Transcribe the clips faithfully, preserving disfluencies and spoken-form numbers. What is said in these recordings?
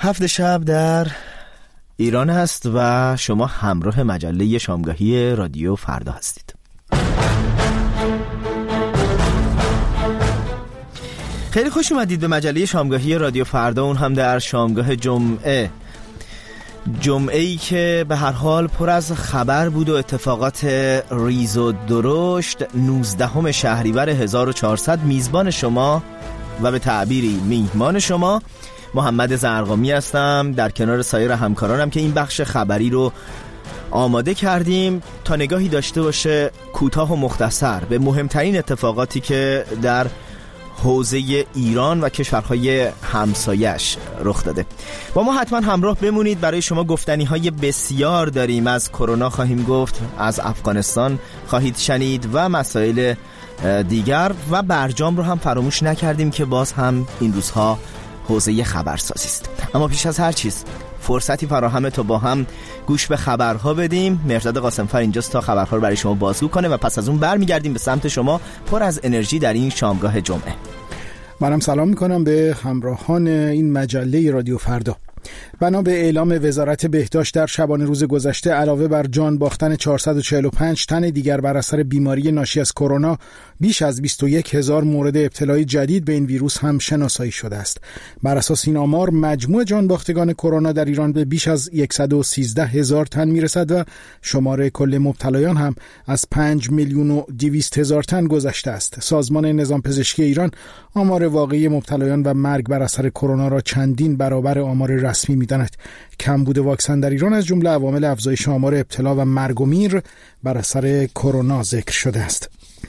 هفت شب در ایران هست و شما همراه مجله شامگاهی رادیو فردا هستید. خیلی خوش اومدید به مجله شامگاهی رادیو فردا، اون هم در شامگاه جمعه جمعه‌ای که به هر حال پر از خبر بود و اتفاقات ریز و درشت. نوزدهم شهریور هزار و چهارصد میزبان شما و به تعبیری میهمان شما محمد زرقامی هستم، در کنار سایر همکارانم که این بخش خبری رو آماده کردیم تا نگاهی داشته باشه کوتاه و مختصر به مهمترین اتفاقاتی که در حوزه ایران و کشورهای همسایش رخ داده. با ما حتما همراه بمونید، برای شما گفتنی های بسیار داریم. از کرونا خواهیم گفت، از افغانستان خواهید شنید و مسائل دیگر، و برجام رو هم فراموش نکردیم که باز هم این روزها حوزه خبرسازی است. اما پیش از هر چیز فرصتی فراهمه تا با هم گوش به خبرها بدیم. مرداد قاسمفر اینجاست تا خبرها رو برای شما بازگو کنه و پس از اون برمیگردیم به سمت شما پر از انرژی در این شامگاه جمعه. منم سلام میکنم به همراهان این مجله رادیو فردا. بنا به اعلام وزارت بهداشت در شبانه روز گذشته، علاوه بر جان باختن چهارصد و چهل و پنج تن دیگر بر اثر بیماری ناشی از کرونا، بیش از بیست و یک هزار مورد ابتلای جدید به این ویروس هم شناسایی شده است. بر اساس این آمار، مجموع جان باختگان کرونا در ایران به بیش از صد و سیزده هزار تن میرسد و شماره کل مبتلایان هم از پنج میلیون و دویست هزار تن گذشته است. سازمان نظام پزشکی ایران آمار واقعی مبتلایان و مرگ بر اثر کرونا را چندین برابر آمار رسمی می‌داند. کمبود واکسن در ایران از جمله عوامل افزایش آمار ابتلا و مرگ و میر بر اثر کرونا ذکر شده است.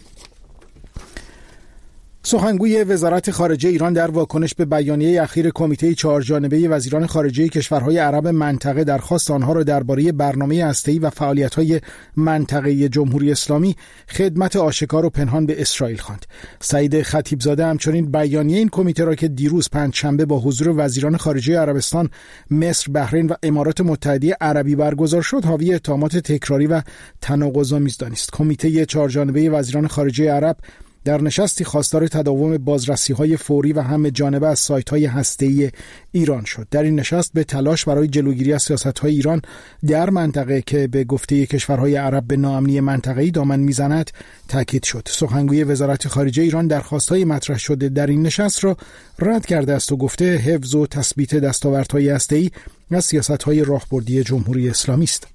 سخنگوی وزارت خارجه ایران در واکنش به بیانیه اخیر کمیته چهارجانبه وزیران خارجه کشورهای عرب منطقه درخواست آنها را درباره برنامه هسته‌ای و فعالیت‌های منطقه‌ای جمهوری اسلامی خدمت آشکار و پنهان به اسرائیل خواند. سعید خطیبزاده همچنین بیانیه این کمیته را که دیروز پنجشنبه با حضور وزیران خارجه عربستان، مصر، بحرین و امارات متحده عربی برگزار شد، حاوی اتهامات تکراری و تناقض‌آمیز دانست. کمیته چهارجانبه وزیران خارجه عرب در نشستی خواستار تداوم بازرسی‌های فوری و همه جانبه از سایت‌های هسته‌ای ایران شد. در این نشست به تلاش برای جلوگیری از سیاست‌های ایران در منطقه که به گفته کشورهای عرب به ناامنی منطقه‌ای دامن می‌زند تاکید شد. سخنگوی وزارت خارجه ایران درخواست‌های مطرح شده در این نشست را رد کرده است و گفته حفظ و تثبیت دستاوردهای هسته‌ای از سیاست‌های راهبردی جمهوری اسلامی است.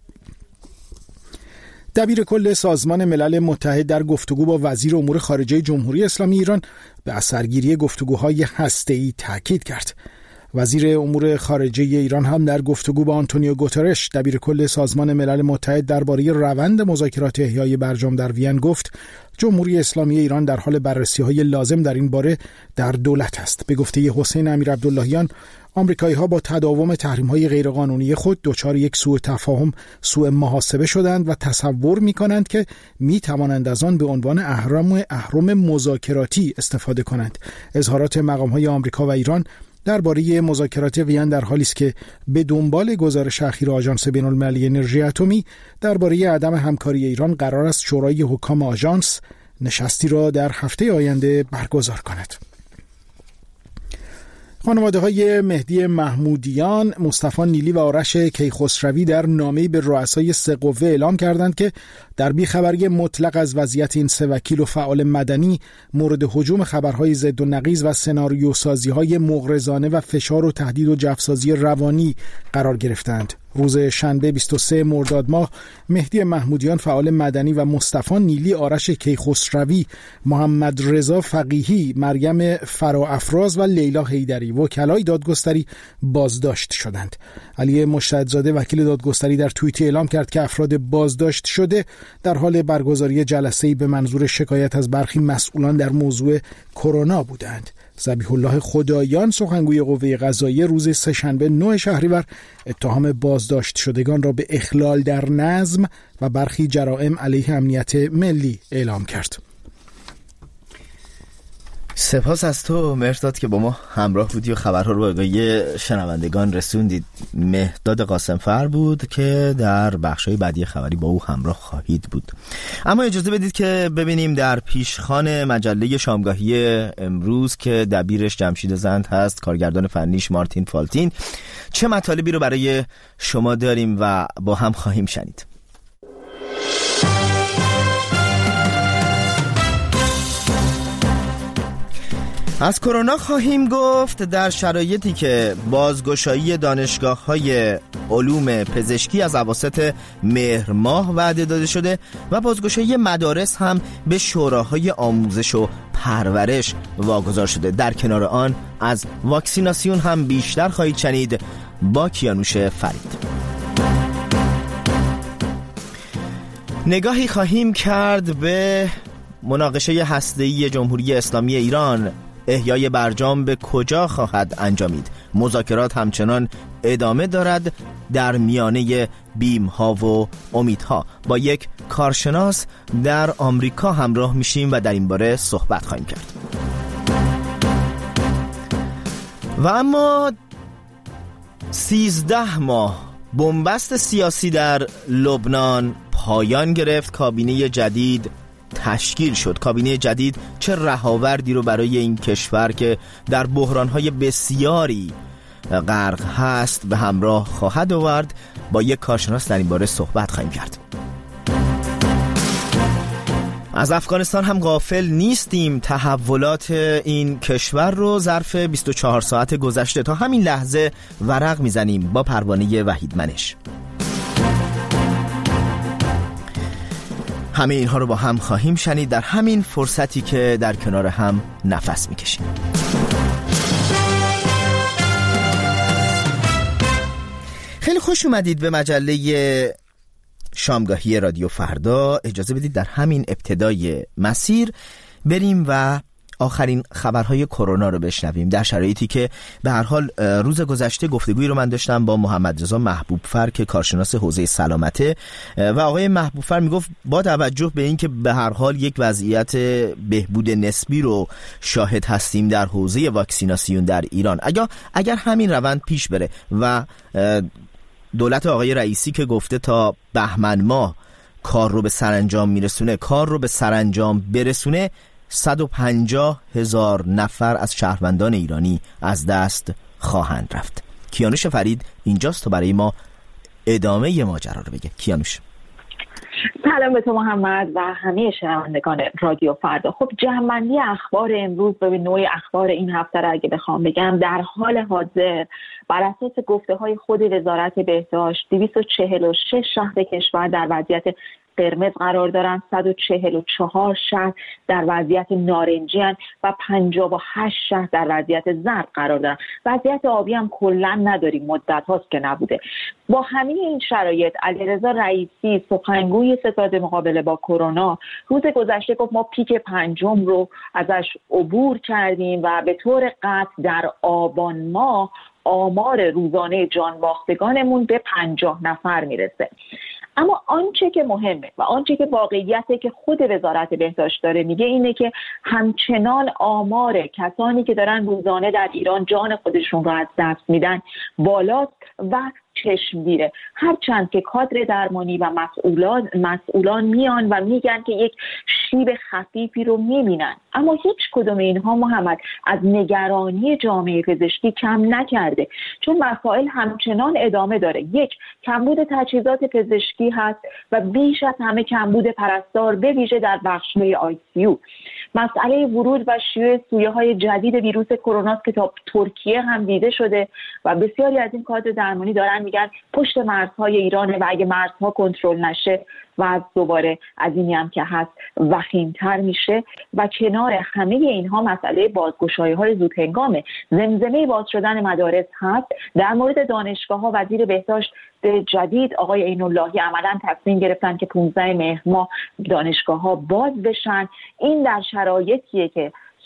دبیر کل سازمان ملل متحد در گفتگو با وزیر امور خارجه جمهوری اسلامی ایران به اثرگیری گفتگوهای هسته‌ای تاکید کرد. وزیر امور خارجه ایران هم در گفتگو با آنتونیو گوترش، دبیر کل سازمان ملل متحد، درباره روند مذاکرات احیای برجام در وین گفت جمهوری اسلامی ایران در حال بررسی‌های لازم در این باره در دولت است. به گفته حسین امیرعبداللهیان، آمریکایی‌ها با تداوم تحریم‌های غیرقانونی خود دچار یک سوء تفاهم، سوء محاسبه شدند و تصور می‌کنند که می‌توانند از آن به عنوان اهرم اهرم مذاکراتی استفاده کنند. اظهارات مقام‌های آمریکا و ایران درباره مذاکرات وین در حالی است که به دنبال گزارش اخیر آژانس بین‌المللی انرژی اتمی درباره عدم همکاری ایران قرار است شورای حکام آژانس نشستی را در هفته آینده برگزار کند. خانواده‌های مهدی محمودیان، مصطفی نیلی و آرش کیخسروی در نامه‌ای به رؤسای سه قوه اعلام کردند که در بیخبری مطلق از وضعیت این سه وکیل و فعال مدنی مورد هجوم خبرهای ضد و نقیض و سناریوسازی‌های مغرضانه و فشار و تهدید و جفسازی روانی قرار گرفتند. روز شنبه بیست و سوم مرداد ماه، مهدی محمودیان فعال مدنی و مصطفی نیلی، آرش کیخسروی، محمد رضا فقیهی، مریم فراافراز و لیلا حیدری وکلای دادگستری بازداشت شدند. علی مشتهدزاده وکیل دادگستری در توییتی اعلام کرد که افراد بازداشت شده در حال برگزاری جلسه‌ای به منظور شکایت از برخی مسئولان در موضوع کرونا بودند. ذبیح الله خدایان، سخنگوی قوه قضاییه، روز سه‌شنبه نه شهریور اتهام بازداشت شدگان را به اخلال در نظم و برخی جرائم علیه امنیت ملی اعلام کرد. سپاس از تو مهرداد که با ما همراه بودی و خبرها رو به شنوندگان رسوندید. مهرداد قاسمفر بود که در بخشای بعدی خبری با او همراه خواهید بود. اما اجازه بدید که ببینیم در پیشخوان مجله شامگاهی امروز که دبیرش جمشید زند هست، کارگردان فنیش مارتین فالتین، چه مطالبی رو برای شما داریم و با هم خواهیم شنید. از کرونا خواهیم گفت در شرایطی که بازگشایی دانشگاه‌های علوم پزشکی از اواسط مهر ماه وعده داده شده و بازگشایی مدارس هم به شوراهای آموزش و پرورش واگذار شده. در کنار آن از واکسیناسیون هم بیشتر خواهید شنید با کیانوش فرید. نگاهی خواهیم کرد به مناقشه هسته‌ای جمهوری اسلامی ایران. احیای برجام به کجا خواهد انجامید؟ مذاکرات همچنان ادامه دارد در میانه بیم‌ها و امیدها. با یک کارشناس در آمریکا همراه میشیم و در این باره صحبت خواهیم کرد. و اما سیزده ماه بنبست سیاسی در لبنان پایان گرفت. کابینه جدید تشکیل شد. کابینه جدید چه رهاوردی رو برای این کشور که در بحران‌های بسیاری غرق هست به همراه خواهد آورد؟ با یک کارشناس در این باره صحبت خواهیم کرد. از افغانستان هم غافل نیستیم. تحولات این کشور رو ظرف بیست و چهار ساعت گذشته تا همین لحظه ورق میزنیم با پروانه وحیدمنش. همه اینها رو با هم خواهیم شنید در همین فرصتی که در کنار هم نفس میکشیم. خیلی خوش اومدید به مجله شامگاهی رادیو فردا. اجازه بدید در همین ابتدای مسیر بریم و آخرین خبرهای کرونا رو بشنویم، در شرایطی که به هر حال روز گذشته گفتگویی رو من داشتم با محمد رضا محبوبفر که کارشناس حوزه سلامته و آقای محبوبفر میگفت با توجه به این که به هر حال یک وضعیت بهبود نسبی رو شاهد هستیم در حوزه واکسیناسیون در ایران، اگر اگر همین روند پیش بره و دولت آقای رئیسی که گفته تا بهمن ماه کار رو به سرانجام میرسونه، کار رو به سرانجام برسونه، صد و پنجاه هزار نفر از شهروندان ایرانی از دست خواهند رفت. کیانوش فرید اینجاست تا برای ما ادامه ماجرا رو بگه. کیانوش. سلام به تو محمد و همه شنوندگان رادیو فردا. خب جمع‌بندی اخبار امروز به نوع اخبار این هفته را اگه بخوام بگم، در حال حاضر بر اساس گفته‌های خود وزارت بهداشت دویست و چهل و شش شهر کشور در وضعیت قرمز قرار دارن، صد و چهل و چهار شهر در وضعیت نارنجی هن و پنجاه و هشت شهر در وضعیت زرد قرار دارن. وضعیت آبی هم کلا نداریم، مدت هاست که نبوده. با همین این شرایط علیرضا رئیسی سخنگوی ستاد مقابله با کرونا روز گذشته گفت ما پیک پنجم رو ازش عبور کردیم و به طور قطع در آبان ماه آمار روزانه جان باختگانمون به پنجاه نفر میرسه. اما آنچه که مهمه و آنچه که واقعیته که خود وزارت بهداشت داره میگه اینه که همچنان آمار کسانی که دارن روزانه در ایران جان خودشون رو از دست میدن بالاست و چشمگیره. هرچند که کادر درمانی و مسئولان مسئولان میان و میگن که یک شیب خفیفی رو میبینن، اما هیچ کدوم اینها محمد از نگرانی جامعه پزشکی کم نکرده، چون مسائل همچنان ادامه داره. یک، کمبود تجهیزات پزشکی هست و بیش از همه کمبود پرستار، به ویژه در بخش‌های آی سی یو. مسئله ورود و شیوع سویه‌های جدید ویروس کرونا که تا ترکیه هم دیده شده و بسیاری از این کادر درمانی دارن میگن پشت مرزهای ایرانه و اگه مرزها کنترل نشه و از دوباره از اینی هم که هست وخیم‌تر میشه. و کنار همه اینها مسئله بازگشایی‌های زودهنگامه. زمزمه باز شدن مدارس هست. در مورد دانشگاه‌ها وزیر بهداشت جدید آقای عین‌اللهی عملاً تصمیم گرفتن که پانزده مهر ماه دانشگاه‌ها باز بشن. این در شرایطیه که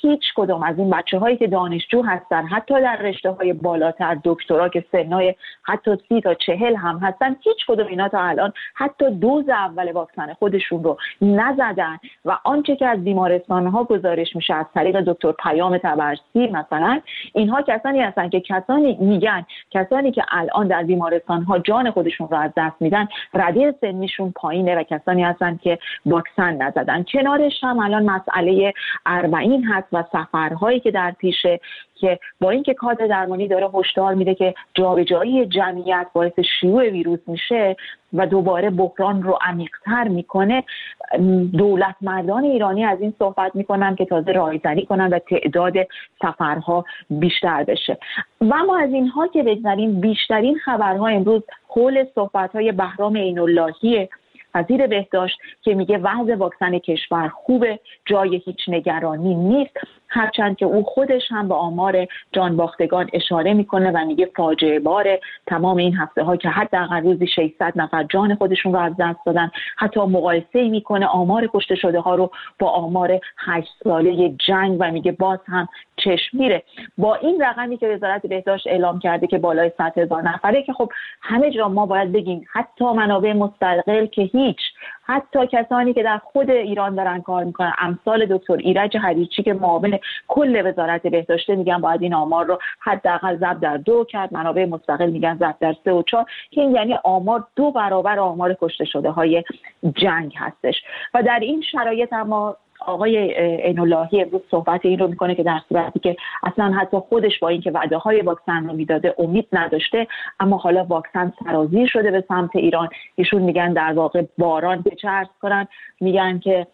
هیچ کدوم از این بچه هایی که دانشجو هستن، حتی در رشته های بالاتر دکترا که سنای حتی سی تا چهل هم هستن، هیچ کدوم اینا تا الان حتی دوز اول واکسن خودشون رو نزدن و آنچه که از بیمارستان ها گزارش میشه از طریق دکتر پیام تبرسی مثلا، اینها کسانی هستن که کسانی میگن کسانی که الان در بیمارستان ها جان خودشون رو از دست میدن رده سنیشون پایینه و کسانی هستن که واکسن نزدن. کنارش هم الان مسئله اربعین هست و سفرهایی که در پیشه که با اینکه کادر درمانی داره هشدار میده که جابجایی جمعیت باعث شیوع ویروس میشه و دوباره بحران رو عمیق‌تر میکنه، دولت مردان ایرانی از این صحبت میکنن که تازه راهزنی کنن و تعداد سفرها بیشتر بشه. و ما از اینها که بگذاریم، بیشترین خبرها امروز حول صحبت‌های بهرام عین‌اللهی وزیر بهداشت که میگه وضع واکسن کشور خوبه، جای هیچ نگرانی نیست، هرچند که او خودش هم به آمار جانباختگان اشاره میکنه و میگه فاجعه باره تمام این هفته ها که حداقل روزی ششصد نفر جان خودشون رو از دست دادن. حتی مقایسه میکنه آمار کشته شده ها رو با آمار هشت ساله جنگ و میگه باز هم چشم میره با این رقمی که وزارت بهداشت اعلام کرده که بالای صد هزار نفره، که خب همه جا ما باید بگیم حتی منابع مستقل که هیچ، حتی کسانی که در خود ایران دارن کار میکنن امثال دکتر ایرج هریچی که معاون کل وزارت بهداشت میگن باید این آمار رو حداقل ضرب در دو کرد، منابع مستقل میگن ضرب در سه و چهار، که این یعنی آمار دو برابر آمار کشته شده های جنگ هستش. و در این شرایط اما آقای عین‌اللهی امروز صحبت این رو میکنه که در صورتی که اصلا حتی خودش با اینکه وعده های واکسن رو میداده امید نداشته، اما حالا واکسن سرازیر شده به سمت ایران. ایشون میگن در واقع باران به چه عرض کنن، میگن که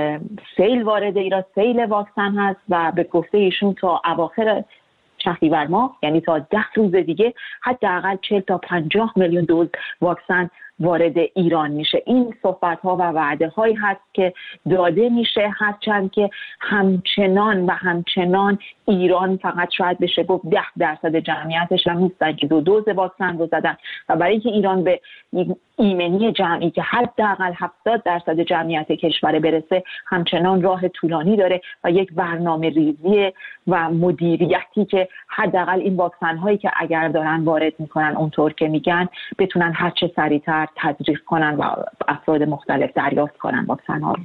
سیل وارد ایران، سیل واکسن هست و به گفته ایشون تا اواخر شهریور ماه، یعنی تا ده روز دیگه، حداقل چهل تا پنجاه میلیون دوز واکسن وارد ایران میشه. این صحبت ها و وعده هایی هست که داده میشه، هرچند که همچنان و همچنان ایران فقط شاید بشه گفت ده درصد جمعیتش هم نیستن که دو دوز واکسن رو زدن و برای اینکه ایران به ایمنی جمعی که حداقل هفتاد درصد جمعیت کشور برسه همچنان راه طولانی داره و یک برنامه ریزی و مدیریتی که حداقل این واکسن هایی که اگر دارن وارد میکنن اونطور که میگن بتونن هر چه سریعتر تزریق کنن و افراد مختلف دریافت کنن واکسن ها رو.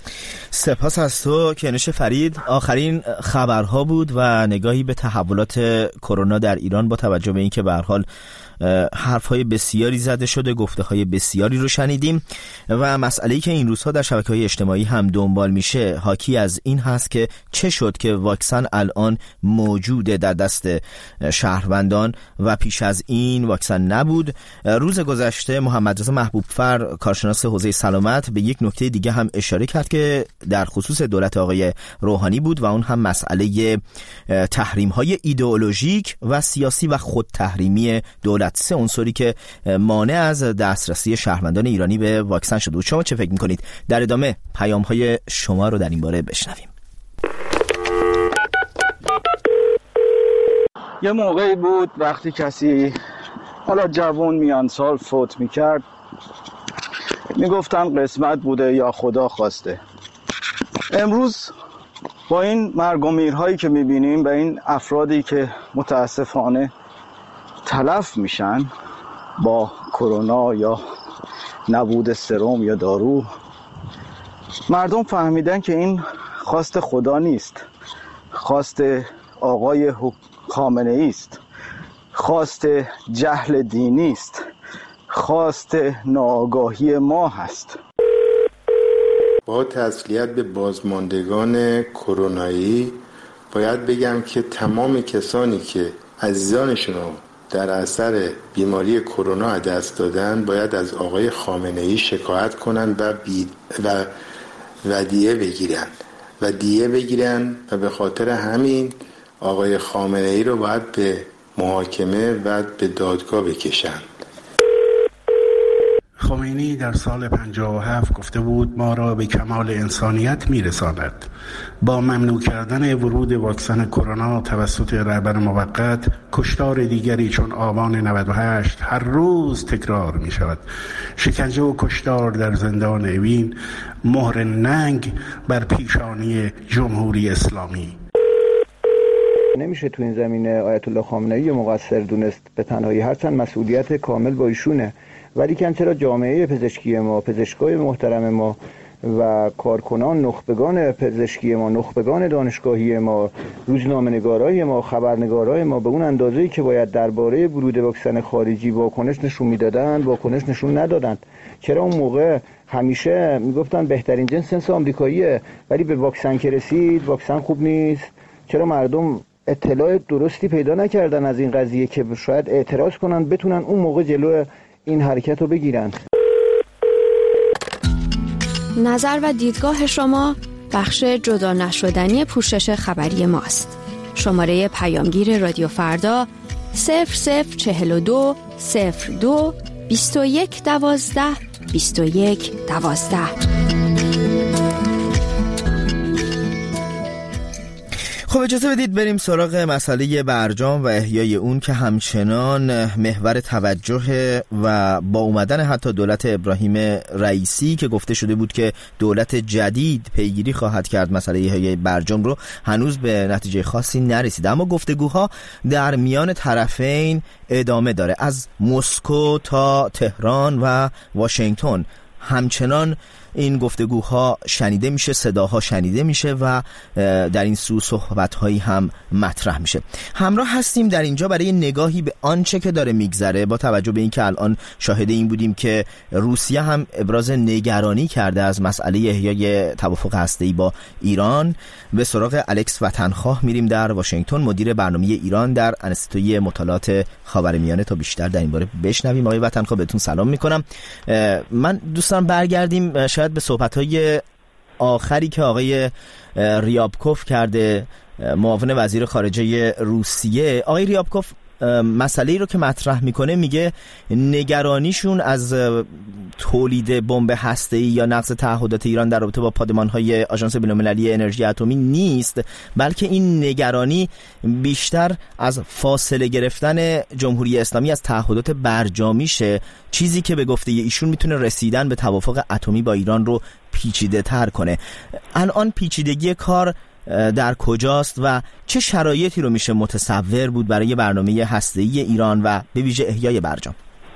سپاس از تو کنش فرید. آخرین خبرها بود و نگاهی به تحولات کرونا در ایران با توجه به اینکه به هر حال حرف‌های بسیاری زده شده، گفته‌های بسیاری رو شنیدیم و مسئله‌ای که این روزها در شبکه‌های اجتماعی هم دنبال میشه حاکی از این هست که چه شد که واکسن الان موجوده در دست شهروندان و پیش از این واکسن نبود. روز گذشته محمد رضا محبوبفر کارشناس حوزه سلامت به یک نکته دیگه هم اشاره کرد که در خصوص دولت آقای روحانی بود و اون هم مسئله تحریم‌های ایدئولوژیک و سیاسی و خود تحریمی دولت، سه عنصری که مانع از دسترسی شهروندان ایرانی به واکسن شده بود. شما چه فکر می‌کنید؟ در ادامه پیام‌های شما رو در این باره بشنویم. یه موقعی بود وقتی کسی حالا جوان میان سال فوت میکرد میگفتن قسمت بوده یا خدا خواسته. امروز با این مرگ و میرهایی که میبینیم و این افرادی که متاسفانه تلف میشن با کرونا یا نبود سرم یا دارو، مردم فهمیدن که این خواست خدا نیست، خواست آقای خامنه ای است، خواست جهل دینی است، خواست ناآگاهی ما هست. با تسلیت به بازماندگان کرونایی باید بگم که تمام کسانی که عزیزانشون رو در اثر بیماری کرونا از دست دادن باید از آقای خامنه ای شکایت کنن و بی و ودیعه بگیرن و دیه بگیرن و به خاطر همین آقای خامنه ای رو باید به محاکمه و به دادگاه بکشن. خمینی در سال پنجاه و هفت گفته بود ما را به کمال انسانیت میرساند. با ممنوع کردن ورود واکسن کرونا توسط رهبر موقت، کشتار دیگری چون آبان نود و هشت هر روز تکرار می شود. شکنجه و کشتار در زندان اوین مهر ننگ بر پیشانی جمهوری اسلامی. نمیشه تو این زمینه آیت الله خامنه‌ای مقصر دونست به تنهایی، هرچند مسئولیت کامل با ایشونه، ولی که چرا جامعه پزشکی ما، پزشکای محترم ما و کارکنان نخبگان پزشکی ما، نخبگان دانشگاهی ما، روزنامه‌نگارای ما، خبرنگارای ما به اون اندازه‌ای که باید درباره ورود واکسن خارجی واکنش نشون میدادن واکنش نشون ندادن؟ چرا اون موقع همیشه میگفتن بهترین جنس جنس آمریکاییه، ولی به واکسن که رسید واکسن خوب نیست؟ چرا مردم اطلاع درستی پیدا نکردن از این قضیه که شاید اعتراض کنن بتونن اون موقع جلو این حرکت رو بگیرن؟ نظر و دیدگاه شما بخش جدا نشدنی پوشش خبری ماست. شماره پیامگیر رادیو فردا صفر صفر چهل و دو صفر دو بیست و یک دوازده بیست و یک دوازده. خب اجازه بدید بریم سراغ مسئله برجام و احیای اون که همچنان محور توجه و با اومدن حتی دولت ابراهیم رئیسی که گفته شده بود که دولت جدید پیگیری خواهد کرد مسئله احیای برجام رو، هنوز به نتیجه خاصی نرسیده. اما گفتگوها در میان طرفین ادامه داره، از مسکو تا تهران و واشنگتن همچنان این گفتگوها شنیده میشه، صداها شنیده میشه و در این سو صحبت‌هایی هم مطرح میشه. همراه هستیم در اینجا برای نگاهی به آنچه که داره میگذره، با توجه به اینکه الان شاهد این بودیم که روسیه هم ابراز نگرانی کرده از مسئله احیای توافق هسته‌ای با ایران. به سراغ الکس وطنخواه میریم در واشنگتن، مدیر برنامه ایران در انستیتوی مطالعات خاورمیانه، تا بیشتر در این باره بشنویم. آقای وطنخواه بهتون سلام میکنم. من دوستان برگردیم شاید به صحبت‌های آخری که آقای ریابکوف کرده، معاون وزیر خارجه روسیه. آقای ریابکوف مسئله ای رو که مطرح میکنه، میگه نگرانیشون از تولید بمب هسته‌ای یا نقض تعهدات ایران در رابطه با پادمان‌های آژانس بین‌المللی انرژی اتمی نیست، بلکه این نگرانی بیشتر از فاصله گرفتن جمهوری اسلامی از تعهدات برجامیشه، چیزی که به گفته ایشون میتونه رسیدن به توافق اتمی با ایران رو پیچیده تر کنه. الان پیچیدگی کار در کجاست و چه شرایطی رو میشه متصور بود برای برنامه هسته‌ای ایران و به ویژه احیای برجام؟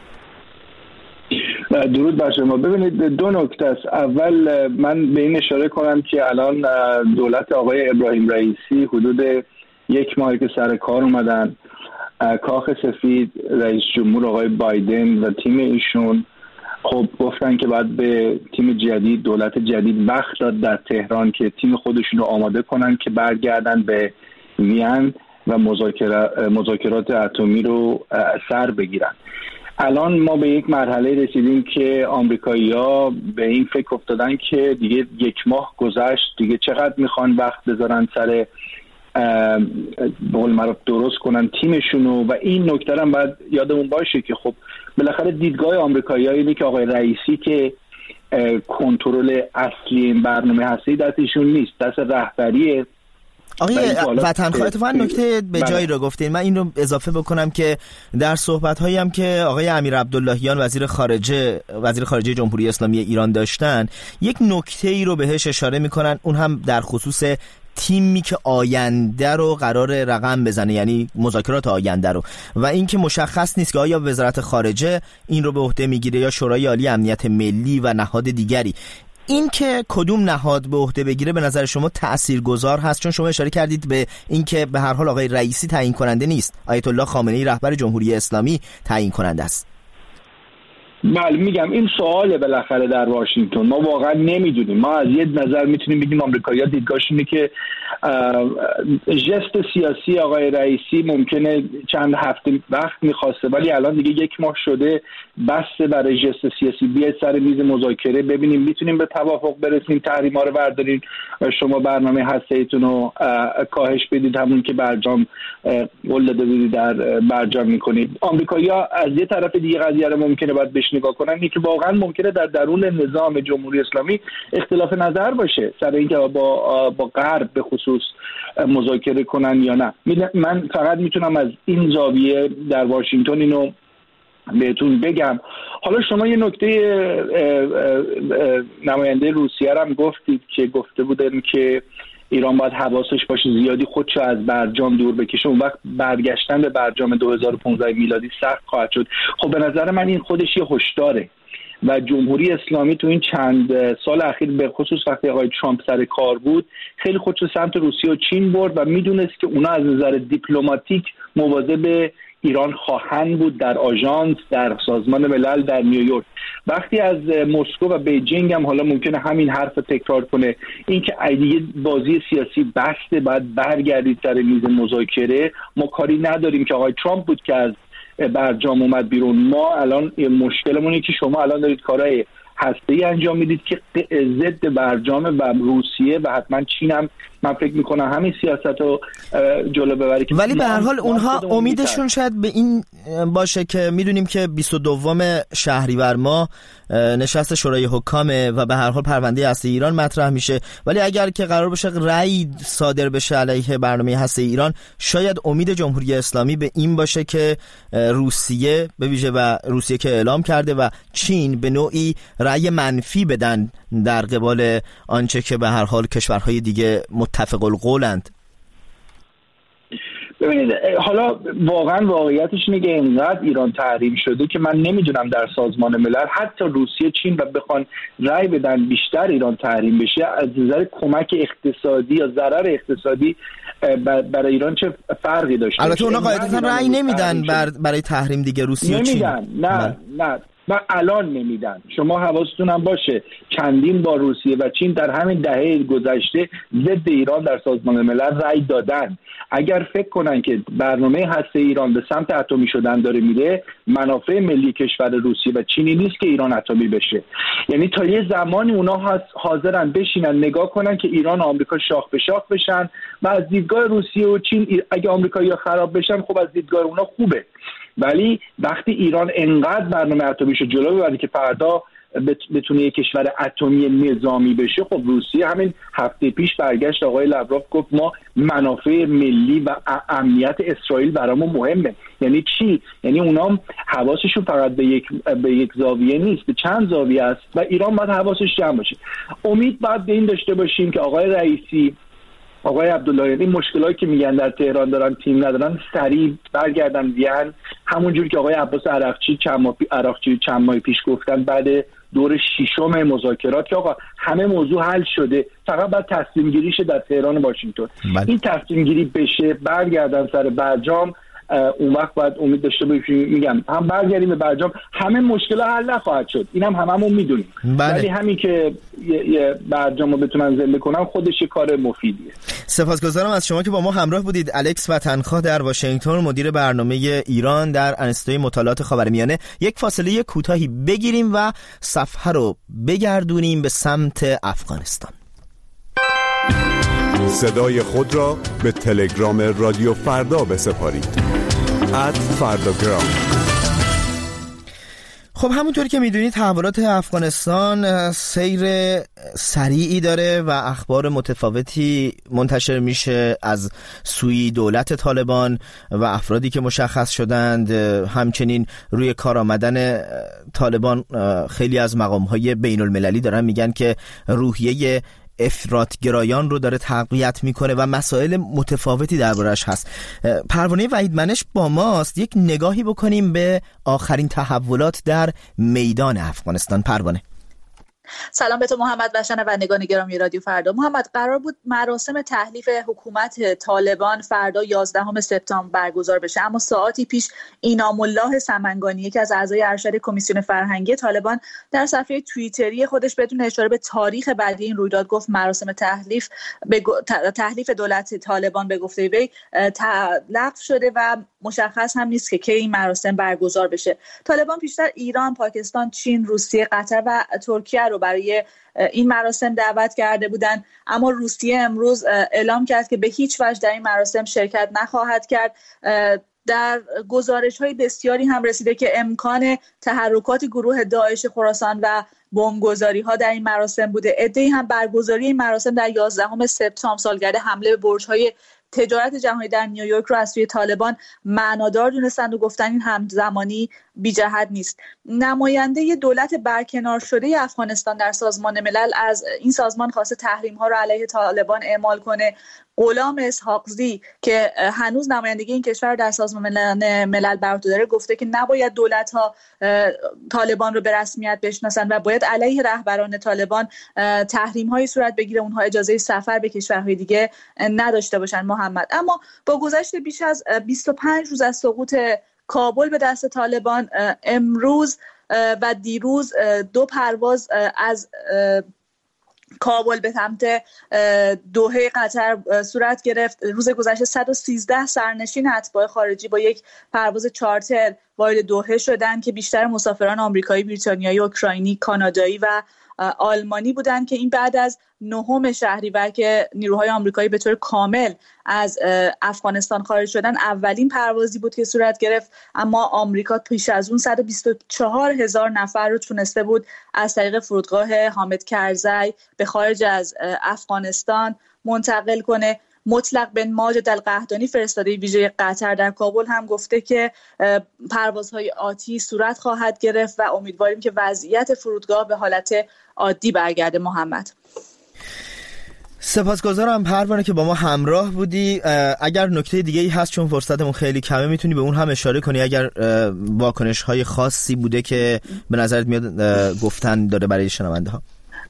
درود بر شما. ببینید دو نکته است. اول من به این اشاره کنم که الان دولت آقای ابراهیم رئیسی حدود یک ماهی که سر کار اومدن، کاخ سفید رئیس جمهور آقای بایدن و تیم ایشون خب گفتن که بعد به تیم جدید، دولت جدید وقت داد در تهران که تیم خودشون رو آماده کنن که برگردن به وین و مذاکرات مذاکرات اتمی رو سر بگیرن. الان ما به یک مرحله رسیدیم که آمریکایی‌ها به این فکر افتادن که دیگه یک ماه گذشت، دیگه چقدر میخوان وقت بذارن سر به قول معروف درست کنن تیمشونو. و این نکته هم باید یادمون باشه که خب بالاخره دیدگاه آمریکایی‌ها اینه که آقای رئیسی که کنترل اصلی این برنامه هستی دستشون نیست، دست رهبریه. آقای وطنخواه اتفاقا نکته به جایی رو گفتین، من این رو اضافه بکنم که در صحبت‌هایی هم که آقای امیر عبداللهیان وزیر خارجه وزیر خارجه جمهوری اسلامی ایران داشتن، یک نکته‌ای رو بهش اشاره می‌کنن، اون هم در خصوص تیمی که آینده رو قرار رقم بزنه، یعنی مذاکرات آینده رو، و این که مشخص نیست که آیا وزارت خارجه این رو به عهده میگیره یا شورای عالی امنیت ملی و نهاد دیگری. این که کدوم نهاد به عهده بگیره به نظر شما تاثیرگذار هست؟ چون شما اشاره کردید به این که به هر حال آقای رئیسی تعیین کننده نیست، آیت الله خامنه‌ای رهبر جمهوری اسلامی تعیین کننده است. بله میگم این سواله بالاخره در واشنگتن، ما واقعا نمیدونیم. ما از یه نظر میتونیم بگیم آمریکایی‌ها دیدگاهش اینه که ژست سیاسی آقای رئیسی ممکنه چند هفته وقت میخواسته، ولی الان دیگه یک ماه شده بسته برای ژست سیاسی. بیاید سر میز مذاکره ببینیم میتونیم به توافق برسیم، تحریم‌ها رو بردارین، شما برنامه هسته‌ایتون رو کاهش بدید، همون که برجام قول داده بودید در برجام میکنید. آمریکایی‌ها از یه طرف دیگه قضیه رو ممکنه باید بهش نگاه کنن، اینه که واقعا ممکنه در درون نظام جمهوری اسلامی اختلاف نظر باشه سر اینکه با با غرب به خصوص مذاکره کنن یا نه. من فقط میتونم از این زاویه در واشنگتن اینو بهتون بگم. حالا شما یه نکته نماینده روسیه هم گفتید که گفته بودن که ایران باید حواسش باشه زیادی خودشو از برجام دور بکشه، اون وقت برگشتن به برجام دو هزار و پانزده میلادی سخت خواهد شد. خب به نظر من این خودش یه هشداره و جمهوری اسلامی تو این چند سال اخیر به خصوص وقتی آقای ترامپ سر کار بود خیلی خودشو سمت روسیه و چین برد و میدونست که اونا از نظر دیپلماتیک مواظب ایران خواهند بود در آژانس، در سازمان ملل، در نیویورک. وقتی از مسکو و بیجینگ هم حالا ممکنه همین حرف تکرار کنه، اینکه دیگه بازی سیاسی بسته، باید برگردید سر میز مذاکره، ما کاری نداریم که آقای ترامپ بود که از برجام اومد بیرون. ما الان مشکلمون اینه که شما الان دارید کارهای هسته‌ای انجام میدید که ضد برجام و روسیه و حتما چین هم من فکر میکنم همین سیاست رو جلو ببره. ولی به هر حال اونها امیدشون شاید به این باشه که میدونیم که بیست و دوم شهریور ماه نشست شورای حکامه و به هر حال پرونده هسته ایران مطرح میشه، ولی اگر که قرار باشه رأی صادر بشه علیه برنامه هسته ایران، شاید امید جمهوری اسلامی به این باشه که روسیه به ویژه و روسیه که اعلام کرده و چین به نوعی رأی منفی بدن در قبال آنچه که به هر حال کشورهای دیگه متفق القولند. ببینید حالا واقعا واقعیتش اینه که اینقدر ایران تحریم شده که من نمیدونم در سازمان ملل حتی روسیه، چین و بخوان رأی بدن بیشتر ایران تحریم بشه، از نظر کمک اقتصادی یا ضرر اقتصادی برای ایران چه فرقی داشته؟ البته اونا قاعدتا رأی نمیدن بر برای تحریم دیگه روسیه و چین. نمیدن. نه نه و الان نمیدن. شما حواستون هم باشه چندین بار روسیه و چین در همین دهه گذشته ضد ایران در سازمان ملل رأی دادن. اگر فکر کنن که برنامه هسته ایران به سمت اتمی شدن داره میره، منافع ملی کشور روسیه و چینی نیست که ایران اتمی بشه. یعنی تا یه زمانی اونا حاضرن بشینن نگاه کنن که ایران و آمریکا شاخ به شاخ بشن و از دیدگاه روسیه و چین اگه آمریکایی‌ها خراب بشن خب از دیدگاه اونا خوبه. ولی وقتی ایران انقدر برنامه اتمیشو جلو ببره که فردا بتونه یک کشور اتمی نظامی بشه، خب روسیه همین هفته پیش برگشت آقای لاوروف گفت ما منافع ملی و امنیت اسرائیل برامون مهمه. یعنی چی؟ یعنی اونا حواسشون فقط به یک به یک زاویه نیست، به چند زاویه است و ایران باید حواسش جمع باشه. امید باید به این داشته باشیم که آقای رئیسی، آقای عبداللهیان این مشکلاتی که میگن در تهران دارن تیم ندارن سریع برگردن بیان، همونجوری که آقای عباس عراقچی چند ماه عراقچی چند ماه پیش گفتن بعد دور ششم مذاکرات که آقا همه موضوع حل شده، فقط باید تصمیم گیری شه در تهران و واشنگتن. این تصمیم گیری بشه، برگردن سر برجام، اون وقت باید امید داشته باشیم. میگم هم برگردیم به برجام، همه مشکلات حل نخواهد شد، اینم هم هممون میدونیم، ولی همین که یه برجام رو بتونن زنده کنن خودش یه کار مفیدیه. سپاسگزارم از شما که با ما همراه بودید. الکس وطنخواه در واشنگتن، مدیر برنامه ایران در انستیتوی مطالعات خاورمیانه. یک فاصله کوتاهی بگیریم و صفحه رو بگردونیم به سمت افغانستان. صدای خود را به تلگرام رادیو فردا بسپارید. ات فرداگرام. خب همونطور که میدونید تحولات افغانستان سیر سریعی داره و اخبار متفاوتی منتشر میشه از سوی دولت طالبان و افرادی که مشخص شدند. همچنین روی کار آمدن طالبان خیلی از مقام‌های بین المللی دارن میگن که روحیه افراط‌گرایان رو داره تقویت میکنه و مسائل متفاوتی دربارش هست. پروانه وحیدمنش با ماست. یک نگاهی بکنیم به آخرین تحولات در میدان افغانستان. پروانه سلام به تو محمد و شنوندگان گرامی رادیو فردا. محمد، قرار بود مراسم تحلیف حکومت طالبان فردا یازدهم سپتامبر برگزار بشه، اما ساعتی پیش اینام الله سمنگانی، یکی از اعضای ارشد کمیسیون فرهنگی طالبان، در صفحه توییتری خودش بدون اشاره به تاریخ بعدی این رویداد گفت مراسم تحلیف به تحلیف دولت طالبان به گفته وی لغو شده و مشخص هم نیست که کی این مراسم برگزار بشه. طالبان پیشتر ایران، پاکستان، چین، روسیه، قطر و ترکیه رو برای این مراسم دعوت کرده بودند، اما روسیه امروز اعلام کرد که به هیچ وجه در این مراسم شرکت نخواهد کرد. در گزارش‌های بسیاری هم رسیده که امکان تحرکات گروه داعش خراسان و بمبگذاری‌ها در این مراسم بوده. عده‌ای هم برگزاری این مراسم در یازدهم سپتامبر، سالگرد حمله به برج‌های تجارت جهانی در نیویورک رو از سوی طالبان معنادار دونستند و گفتن این همزمانی بی جهت نیست. نماینده دولت برکنار شده افغانستان در سازمان ملل از این سازمان خواسته تحریم ها رو علیه طالبان اعمال کنه. غلام اسحاقزی که هنوز نمایندگی این کشور در سازمان ملل, ملل بر عهده داره گفته که نباید دولت ها طالبان رو به رسمیت بشناسن و باید علیه رهبران طالبان تحریم هایی صورت بگیره، اونها اجازه سفر به کشورهای دیگه نداشته باشن. محمد، اما با گذشت بیش از بیست و پنج روز از سقوط کابل به دست طالبان، امروز و دیروز دو پرواز از کابل به سمت دوحه قطر صورت گرفت. روز گذشته صد و سیزده سرنشین اتباع خارجی با یک پرواز چارتر وارد دوحه شدند که بیشتر مسافران آمریکایی، بریتانیایی، اوکراینی، کانادایی و آلمانی بودند که این بعد از نهم شهریور که نیروهای آمریکایی به طور کامل از افغانستان خارج شدن اولین پروازی بود که صورت گرفت. اما آمریکا پیش از اون صد و بیست و چهار هزار نفر رو تونسته بود از طریق فرودگاه حامد کرزی به خارج از افغانستان منتقل کنه. مطلق بن ماجد القحطانی فرستاده ویژه قطر در کابل هم گفته که پروازهای آتی صورت خواهد گرفت و امیدواریم که وضعیت فرودگاه به حالت عادی برگرده. محمد، سپاسگزارم پروانه که با ما همراه بودی. اگر نکته دیگه ای هست چون فرصتمون خیلی کمه میتونی به اون هم اشاره کنی، اگر واکنش های خاصی بوده که به نظرت میاد گفتن داره برای شنونده ها؟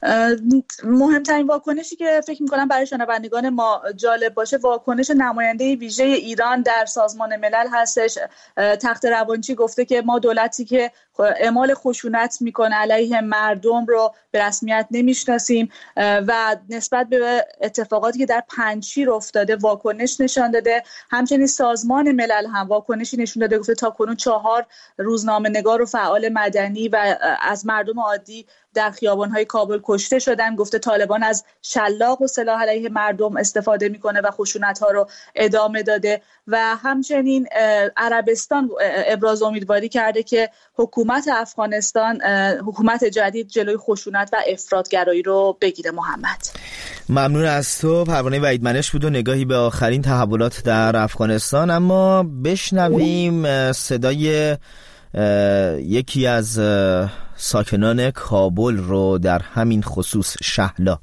مهمترین واکنشی که فکر می‌کنم برای شنوندگان ما جالب باشه واکنش نماینده ویژه ایران در سازمان ملل هستش. تخت روانچی گفته که ما دولتی که اعمال خشونت میکنه علیه مردم رو به رسمیت نمیشناسیم و نسبت به اتفاقاتی که در پنجشیر افتاده واکنش نشان داده. همچنین سازمان ملل هم واکنشی نشون داده، گفته تاکنون چهار روزنامه‌نگار و فعال مدنی و از مردم عادی در خیابان‌های کابل کشته شدن. گفته طالبان از شلاق و سلاح علیه مردم استفاده میکنه و خشونت‌ها رو ادامه داده. و همچنین عربستان ابراز امیدواری کرده که حکومت افغانستان، حکومت جدید، جلوی خشونت و افراطگرایی رو بگیره. محمد، ممنون از تو. پروانه وحیدمنش بود و نگاهی به آخرین تحولات در افغانستان. اما بشنویم صدای یکی از ساکنان کابل رو در همین خصوص، شهلا.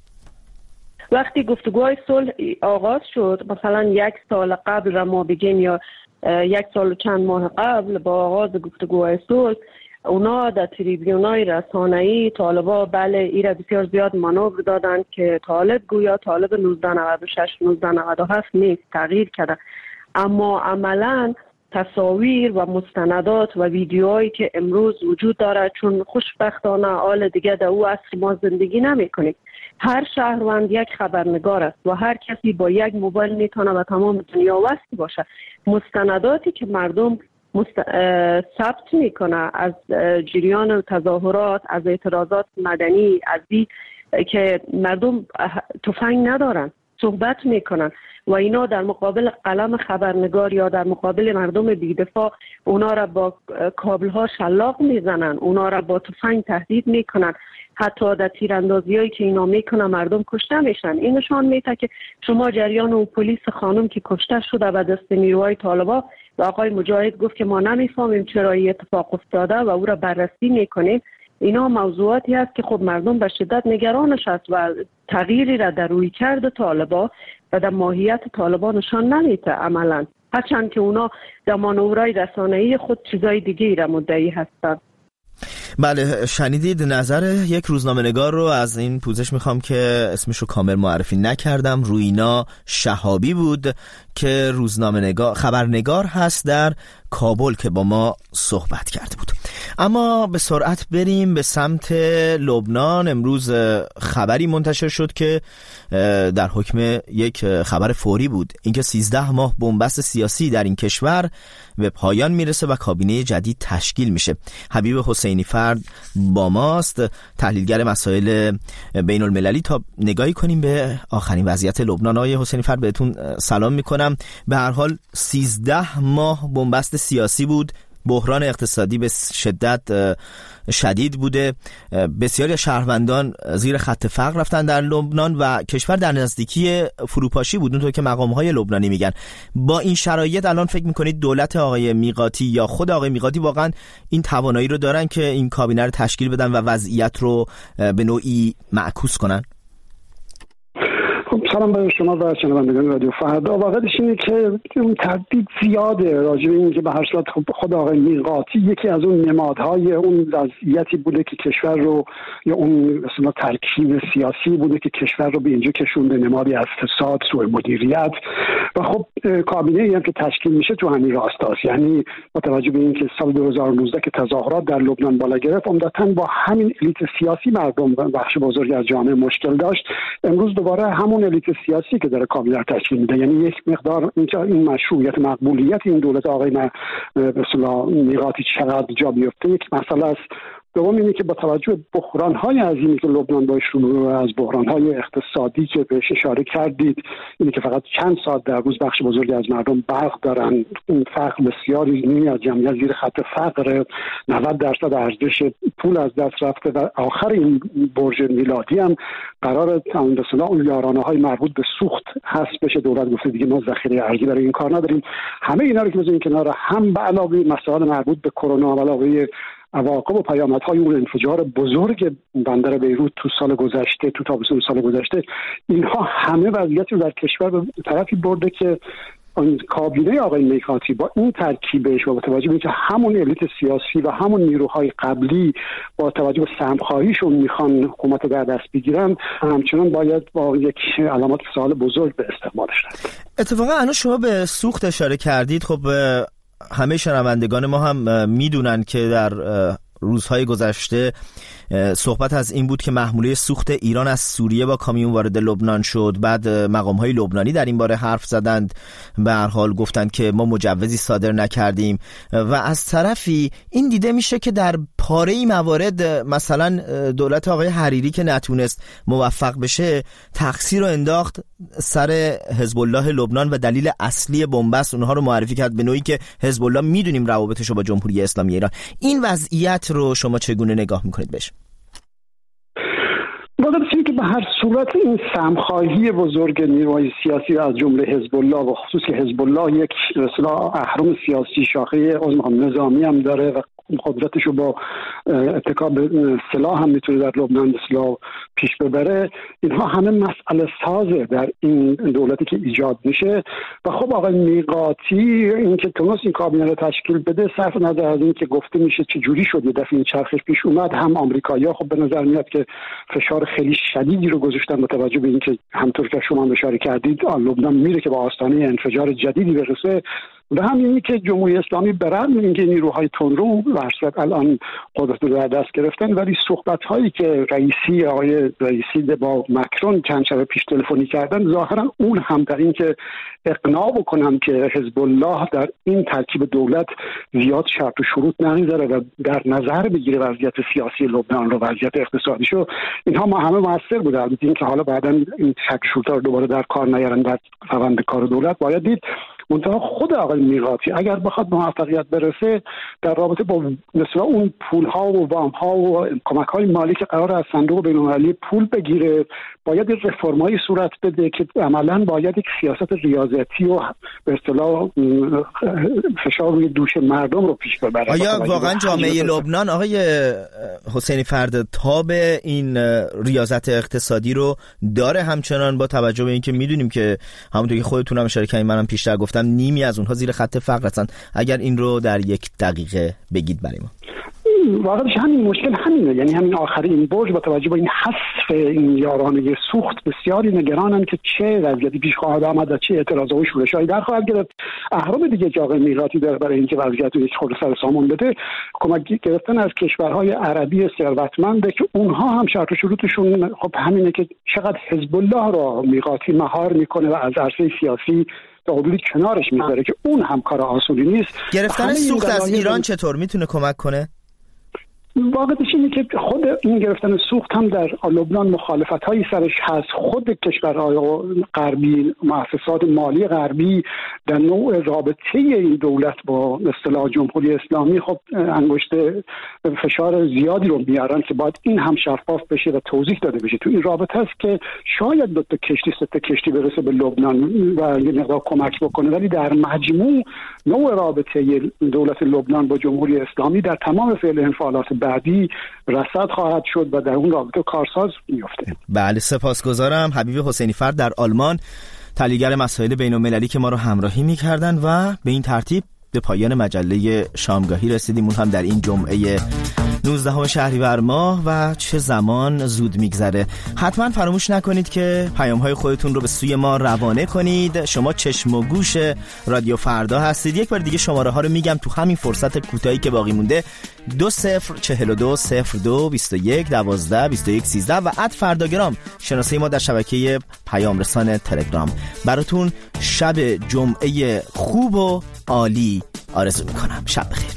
وقتی گفتگوهای صلح آغاز شد، مثلا یک سال قبل را ما بگیم یا یک سال و چند ماه قبل با آغاز گفتگوهای صلح، اونا در تریبیونای رسانه‌ای طالبا بله ایره بسیار زیاد مانور دادن که طالب گویا طالب نوزده نود و شش نوزده نود و هفت نیست، تغییر کرده. اما عملاً تصاویر و مستندات و ویدیوهایی که امروز وجود داره، چون خوشبختانه حال دیگه در او عصر ما زندگی نمی کنیم. هر شهروند یک خبرنگار است و هر کسی با یک موبایل میتونه و تمام دنیا وصل باشه. مستنداتی که مردم مست... ثبت میکنه از جریان و تظاهرات، از اعتراضات مدنی، از دی که مردم تفنگ ندارن، صحبت میکنن و اینا در مقابل قلم خبرنگار یا در مقابل مردم بی‌دفاع اونا را با کابل ها شلاق میزنن، اونا را با تفنگ تهدید میکنن. حتی در تیراندازیایی که اینا میکنن مردم کشته میشن. این نشان میده که شما جریان و پلیس خانم که کشته شده به دست نیروهای طالبان و آقای مجاهد گفت که ما نمیفهمیم چرا این اتفاق افتاده و او را بررسی میکنیم، اینا موضوعاتی هست که خب مردم به شدت نگرانش است و تغییری را در روی کرد طالبان و در ماهیت طالبان نشان نمیده عملا، هرچند که اونا در مانورهای رسانه‌ای خود چیزای دیگه را مدعی هستند. بله، شنیدید نظر یک روزنامه‌نگار رو. از این پوزش میخوام که اسمش رو کامل معرفی نکردم. روینا شهابی بود که روزنامه‌نگار، خبرنگار هست در کابل که با ما صحبت کرده بود. اما به سرعت بریم به سمت لبنان. امروز خبری منتشر شد که در حکم یک خبر فوری بود، اینکه سیزده ماه بنبست سیاسی در این کشور به پایان میرسه و کابینه جدید تشکیل میشه. حبیب حسینی فرد با ماست، تحلیلگر مسائل بین المللی، تا نگاهی کنیم به آخرین وضعیت لبنان. آقای حسینی فرد بهتون سلام میکنم. به هر حال سیزده ماه بنبست سیاسی بود، بحران اقتصادی به شدت شدید بوده. بسیاری از شهروندان زیر خط فقر رفتن در لبنان و کشور در نزدیکی فروپاشی بود، اونطور که مقام‌های لبنانی میگن. با این شرایط الان فکر میکنید دولت آقای میقاتی یا خود آقای میقاتی واقعا این توانایی رو دارن که این کابینه رو تشکیل بدن و وضعیت رو به نوعی معکوس کنن؟ سلام به شما و شنوندگان رادیو فردا. واقعیتش اینه که اون تردید زیاده راجع به اینکه به هر صورت خود آقای میقاتی یکی از اون نمادهای اون وضعیتی بوده که کشور رو، یا اون مثلا ترکیب سیاسی بوده که کشور رو به اینجا کشونده، نمادی از فساد، سوء مدیریت. و خب کابینه‌ای هم که تشکیل میشه تو همین راستاست. یعنی با توجه به اینکه سال دو هزار و نوزده که تظاهرات در لبنان بالا گرفت، عمدتاً با همین الیت سیاسی مردم بخش بزرگی از جامعه مشکل داشت. امروز دوباره همون الیت سیاسی که داره کابینه رو تشکیل میده. یعنی یک مقدار این مشروعیت مقبولیت این دولت آقای به اصطلاح میقاتی چقدر جا بیفته یک مسئله است. دوم اینه که با توجه به بحران‌های عظیمی که لبنان باش رو از بحران‌های اقتصادی که بهش اشاره کردید، اینه که فقط چند ساعت در روز بخش بزرگی از مردم برق دارن، این فقر بسیاری، نیمی از جمعیت زیر خط فقر، نود درصد ارزش پول از دست رفته و آخر این برج میلادی هم قرار تمام به اصطلاح اون یارانه‌های مربوط به سوخت حذف بشه. دولت گفته دیگه ما ذخیره ارزی برای این کار نداریم. همه اینا رو که بزنیم کنار، هم به علاوه مسائل مربوط به کرونا و علاوه عواقب و پیامدهای اون انفجار بزرگ بندر بیروت تو سال گذشته، تو تابستون سال گذشته، اینها همه وضعیتی رو در کشور به طرفی برده که اون کابینه آقای میقاتی با این ترکیبش و با توجه به اینکه همون الیت سیاسی و همون نیروهای قبلی با توجه به سمخواهیشون میخوان حکومت در دست بگیرن، همچنان باید با یک علامات سوال بزرگ به استقبالش رفت. اتفاقا الان شما به سوخت اشاره کردید. خب همه شنوندگان ما هم میدونن که در روزهای گذشته صحبت از این بود که محموله سوخت ایران از سوریه با کامیون وارد لبنان شد. بعد مقام‌های لبنانی در این باره حرف زدند، به هر حال گفتند که ما مجوزی صادر نکردیم. و از طرفی این دیده میشه که در پاره‌ای موارد مثلا دولت آقای حریری که نتونست موفق بشه، تقصیر رو انداخت سر حزب الله لبنان و دلیل اصلی بنبست اونها رو معرفی کرد به نوعی که حزب الله میدونیم روابطش رو با جمهوری اسلامی ایران. این وضعیت رو شما چگونه نگاه میکنید بهش؟ واقعا چیزی که به هر صورت این سمخواهی بزرگ نیروهای سیاسی از جمله حزب الله و خصوص که حزب الله یک اصطلاح اهرم سیاسی شاخه نظامی هم داره و قدرتشو با اتکا به سلاح هم میتونه در لبنان به سلاح پیش ببره. اینها همه مسئله سازه در این دولتی که ایجاد میشه. و خب آقای میقاتی این که تونست این کابینه رو تشکیل بده، صرف نظر از این که گفته میشه چه جوری شد یه دفعه این چرخش پیش اومد، هم آمریکایی‌ها خب به نظر میاد که فشار خیلی شدیدی رو گذاشتن با توجه به اینکه همونطور که شما اشاره کردید لبنان میره که با آستانه انفجار جدیدی برسه. و همینی که جمهوری اسلامی برام اینکه نیروهای تندرو ورشت الان قدرت رو در دست گرفتن، ولی صحبت‌هایی که رئیسی آقای رئیسی با مکرون چند شب پیش تلفنی کردن، ظاهرا اون هم در این که اقناع بکنم که حزب الله در این ترکیب دولت زیاد شرط و شروط نمیذاره و در نظر بگیره وضعیت سیاسی لبنان رو، وضعیت اقتصادیشو، اینها ما همه موثر بوده. البته اینکه حالا بعداً این شرط شروطا رو دوباره در کار نیارن در روند کار دولت باید دید. منتها خود آقای میقاتی اگر بخواد موفقیت برسه در رابطه با مثلا اون پول‌ها و وام‌ها و کمک‌های مالی که قرار از صندوق بین‌المللی پول بگیره، باید رفرم‌های صورت بده که عملاً باید یک سیاست ریاضتی و به اصطلاح فشار روی دوش مردم رو پیش ببره. آیا واقعاً جامعه لبنان آقای حسینی فرد تاب این ریاضت اقتصادی رو داره، همچنان با توجه به اینکه میدونیم که همونطور که خودتون هم اشاره کردین، منم پیشتر گفتم نیمی از اونها زیر خط فقر هستن؟ اگر این رو در یک دقیقه بگید برای ما. واقعا همین مشکل همینه، یعنی همین آخرین برج با توجه به این حذف این یارانه سوخت بسیاری نگرانن که چه وضعیتی پیش خواهد آمد و چه اعتراضات و شورش‌هایی در خواهد گرفت. اهرام دیگه که آقای میقاتی داره برای اینکه وضعیت رو یک خورده سر سامان بده، کمک گرفتن از کشورهای عربی ثروتمنده که اونها هم شرط و شروطشون خب همینه که چقدر حزب الله را میقاتی مهار میکنه و از عرصه سیاسی تا حدودی کنارش میذاره که اون هم کار آسونی نیست. گرفتن سوخت از ایران چطور میتونه کمک کنه؟ واقعیتش اینه که خود این گرفتن سوخت هم در لبنان مخالفت هایی سرش هست. خود کشورهای غربی، مؤسسات مالی غربی در نوع رابطه این دولت با اصطلاح جمهوری اسلامی خب انگشت فشار زیادی رو میارن که باید این هم شفاف بشه و توضیح داده بشه. تو این رابطه است که شاید دو تا کشتی سه تا کشتی برسه به لبنان و یه مقدار کمک بکنه، ولی در مجموع نوع رابطه دولت لبنان با جمهوری اسلامی در تمام فعل انفعالات بعدی رصد خواهد شد و در اون رابطه کارساز میفته. بله، سپاسگزارم. حبیب حسینی فرد در آلمان، تحلیلگر مسائل بین‌المللی که ما رو همراهی می‌کردن و به این ترتیب به پایان مجله شامگاهی رسیدیم، اون هم در این جمعه نوزدهم شهریور ماه و چه زمان زود میگذره. حتما فراموش نکنید که پیام‌های خودتون رو به سوی ما روانه کنید. شما چشم و گوش رادیو فردا هستید. یک بار دیگه شماره ها رو میگم تو همین فرصت کوتاهی که باقی مونده: دو صفر چهل و دو صفر دو بیست و یک دوازده بیست و یک سیزده و ات فرداگرام شناسه ما در شبکه پیام رسان تلگرام. براتون شب جمعه خوب و عالی آرزو میکنم. شب بخیر.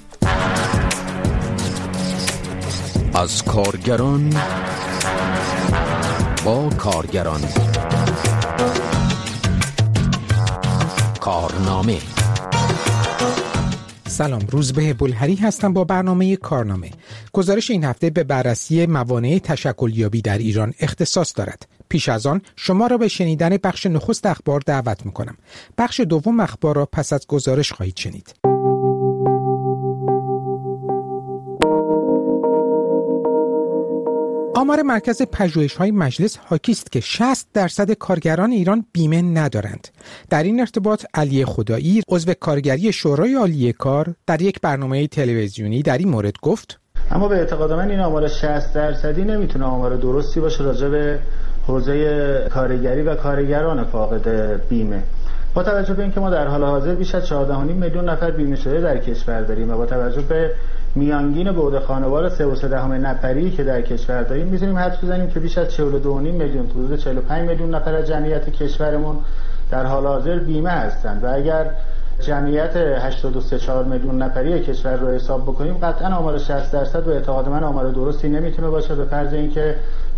از کارگران با کارگران، کارنامه. سلام، روزبه بلهری هستم با برنامه کارنامه. گزارش این هفته به بررسی موانع تشکلیابی در ایران اختصاص دارد. پیش از آن شما را به شنیدن بخش نخست اخبار دعوت میکنم. بخش دوم اخبار را پس از گزارش خواهید شنید. آمار مرکز پژوهش‌های مجلس حاکی است که شصت درصد کارگران ایران بیمه ندارند. در این ارتباط علی خدایی، عضو کارگری شورای عالی کار، در یک برنامه تلویزیونی در این مورد گفت: اما به اعتقاد من این آمار شصت درصدی نمیتونه آمار درستی باشه راجع به حوزه کارگری و کارگران فاقد بیمه. با توجه به اینکه ما در حال حاضر بیش از چهارده و نیم میلیون نفر بیمه شده در کشور داریم و با توجه به میانگین بعد خانوار سه و سه دهم نفری که در کشور داریم، میتونیم حدس بزنیم که بیش از چهل و دو و نیم میلیون، حدود چهل و پنج میلیون نفر از جمعیت کشورمون در حال حاضر بیمه هستند و اگر جمعیت هشتاد و سه و چهار میلیون نفری کشور رو حساب بکنیم، قطعا آمار شصت درصد به اعتقاد من آمار درستی نمیتونه باشه، به فرض اینکه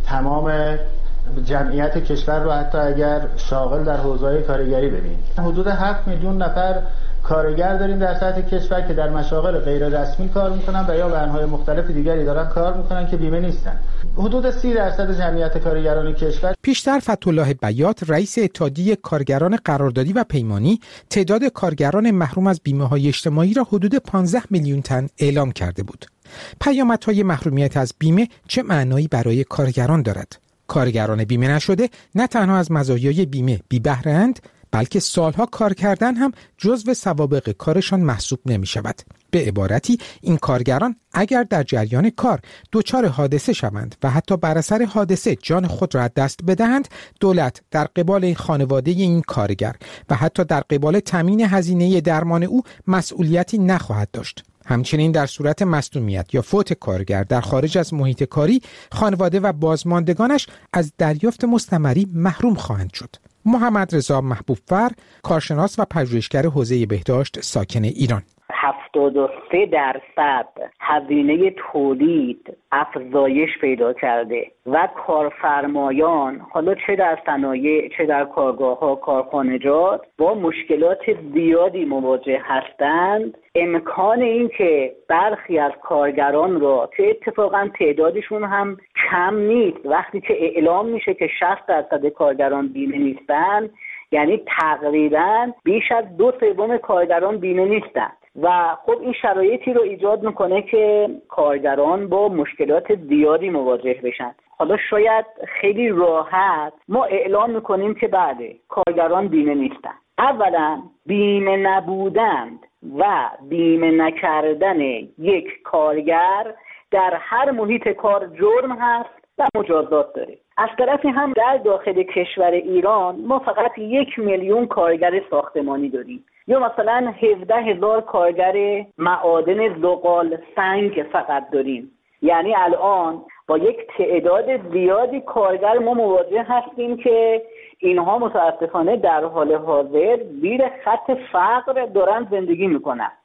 تمام جمعیت کشور رو حتی اگر شاغل در حوزه کارگری ببینیم. حدود هفت میلیون نفر کارگر داریم در سطح کشور که در مشاغل غیر رسمی کار میکنن و یا به انواع مختلف دیگری دارن کار میکنن که بیمه نیستن. حدود سی درصد جمعیت کارگران کشور. پیشتر فتح‌الله بیات، رئیس اتحادیه کارگران قراردادی و پیمانی، تعداد کارگران محروم از بیمه‌های اجتماعی را حدود پانزده میلیون تن اعلام کرده بود. پیامدهای محرومیت از بیمه چه معنایی برای کارگران دارد؟ کارگران بیمه نشده نه تنها از مزایای بیمه بی بهره‌اند، بلکه سالها کار کردن هم جزو سوابق کارشان محسوب نمی شود. به عبارتی این کارگران اگر در جریان کار دچار حادثه شوند و حتی بر اثر حادثه جان خود را دست بدهند، دولت در قبال این خانواده این کارگر و حتی در قبال تامین هزینه درمان او مسئولیتی نخواهد داشت. همچنین در صورت مصدومیت یا فوت کارگر در خارج از محیط کاری، خانواده و بازماندگانش از دریافت مستمری محروم خواهند شد. محمد رضا محبوب‌فر، کارشناس و پژوهشگر حوزه بهداشت ساکن ایران: هفتاد و سه درصد هزینه تولید افزایش پیدا کرده و کارفرمایان، حالا چه در صنایع چه در کارگاه‌ها، کارخانجات، با مشکلات زیادی مواجه هستند. امکان این که برخی از کارگران را که اتفاقا تعدادشون هم کم نیست، وقتی که اعلام میشه که شصت درصد کارگران بیمه نیستن، یعنی تقریبا بیش از دو سوم کارگران بیمه نیستن و خب این شرایطی رو ایجاد میکنه که کارگران با مشکلات زیادی مواجه بشن. حالا شاید خیلی راحت ما اعلام میکنیم که بله کارگران بیمه نیستن. اولا بیمه نبودن و بیمه نکردن یک کارگر در هر محیط کار جرم هست و مجازات داره. از طرفی هم در داخل کشور ایران ما فقط یک میلیون کارگر ساختمانی داریم یا مثلا هفده هزار کارگر معادن زغال سنگ فقط داریم. یعنی الان با یک تعداد زیادی کارگر ما مواجه هستیم که اینها متاسفانه در حال حاضر زیر خط فقر دارن زندگی میکنن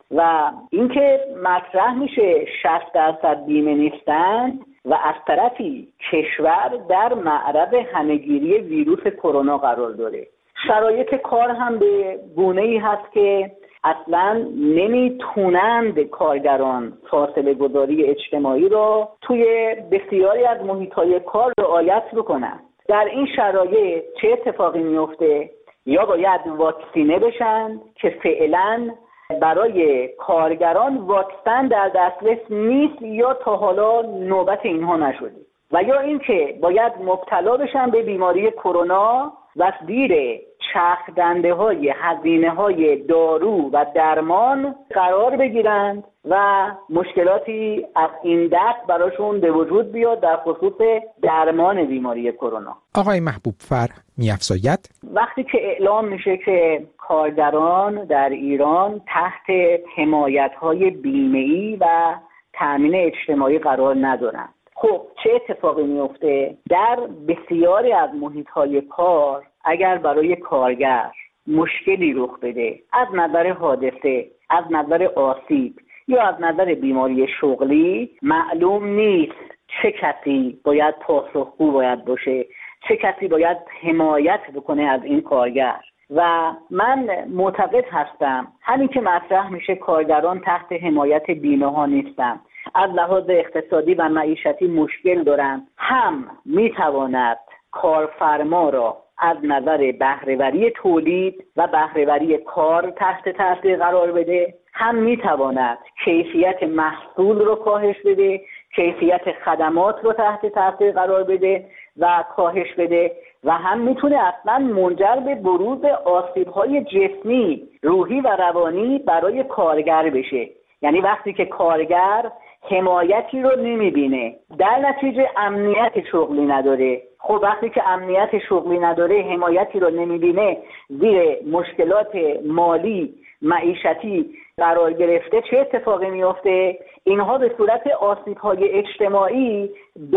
و اینکه مطرح میشه شصت درصد بیمه نیستند و از طرفی کشور در معرض همهگیری ویروس کرونا قرار داره. شرایط کار هم به گونه‌ای هست که اصلا نمیتونند کارگران فاصله گذاری اجتماعی رو توی بسیاری از محیط‌های کار رعایت بکنن. در این شرایط چه اتفاقی میفته؟ یا باید واکسینه بشن که فعلا برای کارگران واکسن در دسترس نیست یا تا حالا نوبت اینها نشده، و یا اینکه باید مبتلا بشن به بیماری کرونا و زیر چرخ دنده های هزینه های دارو و درمان قرار بگیرند و مشکلاتی از این دست براشون به وجود بیاد در خصوص درمان بیماری کرونا. آقای محبوب فر می‌افزاید وقتی که اعلام میشه که کارگران در ایران تحت حمایت‌های بیمه‌ای و تأمین اجتماعی قرار ندارند، خب چه اتفاقی میفته؟ در بسیاری از محیط‌های کار اگر برای کارگر مشکلی رخ بده، از نظر حادثه، از نظر آسیب یا از نظر بیماری شغلی، معلوم نیست چه کسی باید پاسخگو باید باشه، چه کسی باید حمایت بکنه از این کارگر. و من معتقد هستم همین که مطرح میشه کارگران تحت حمایت بیمه ها نیستن، از لحاظ اقتصادی و معیشتی مشکل دارن، هم میتواند کارفرما را از نظر بهره‌وری تولید و بهره‌وری کار تحت تاثیر قرار بده، هم میتواند کیفیت محصول رو کاهش بده، کیفیت خدمات رو تحت تاثیر قرار بده و کاهش بده، و هم میتونه اصلا منجر به بروز آسیب‌های جسمی، روحی و روانی برای کارگر بشه. یعنی وقتی که کارگر حمایتی رو نمیبینه، در نتیجه امنیت شغلی نداره. خب وقتی که امنیت شغلی نداره، حمایتی رو نمیبینه، زیر مشکلات مالی معیشتی قرار گرفته، چه اتفاقی میفته؟ اینها به صورت آسیب‌های اجتماعی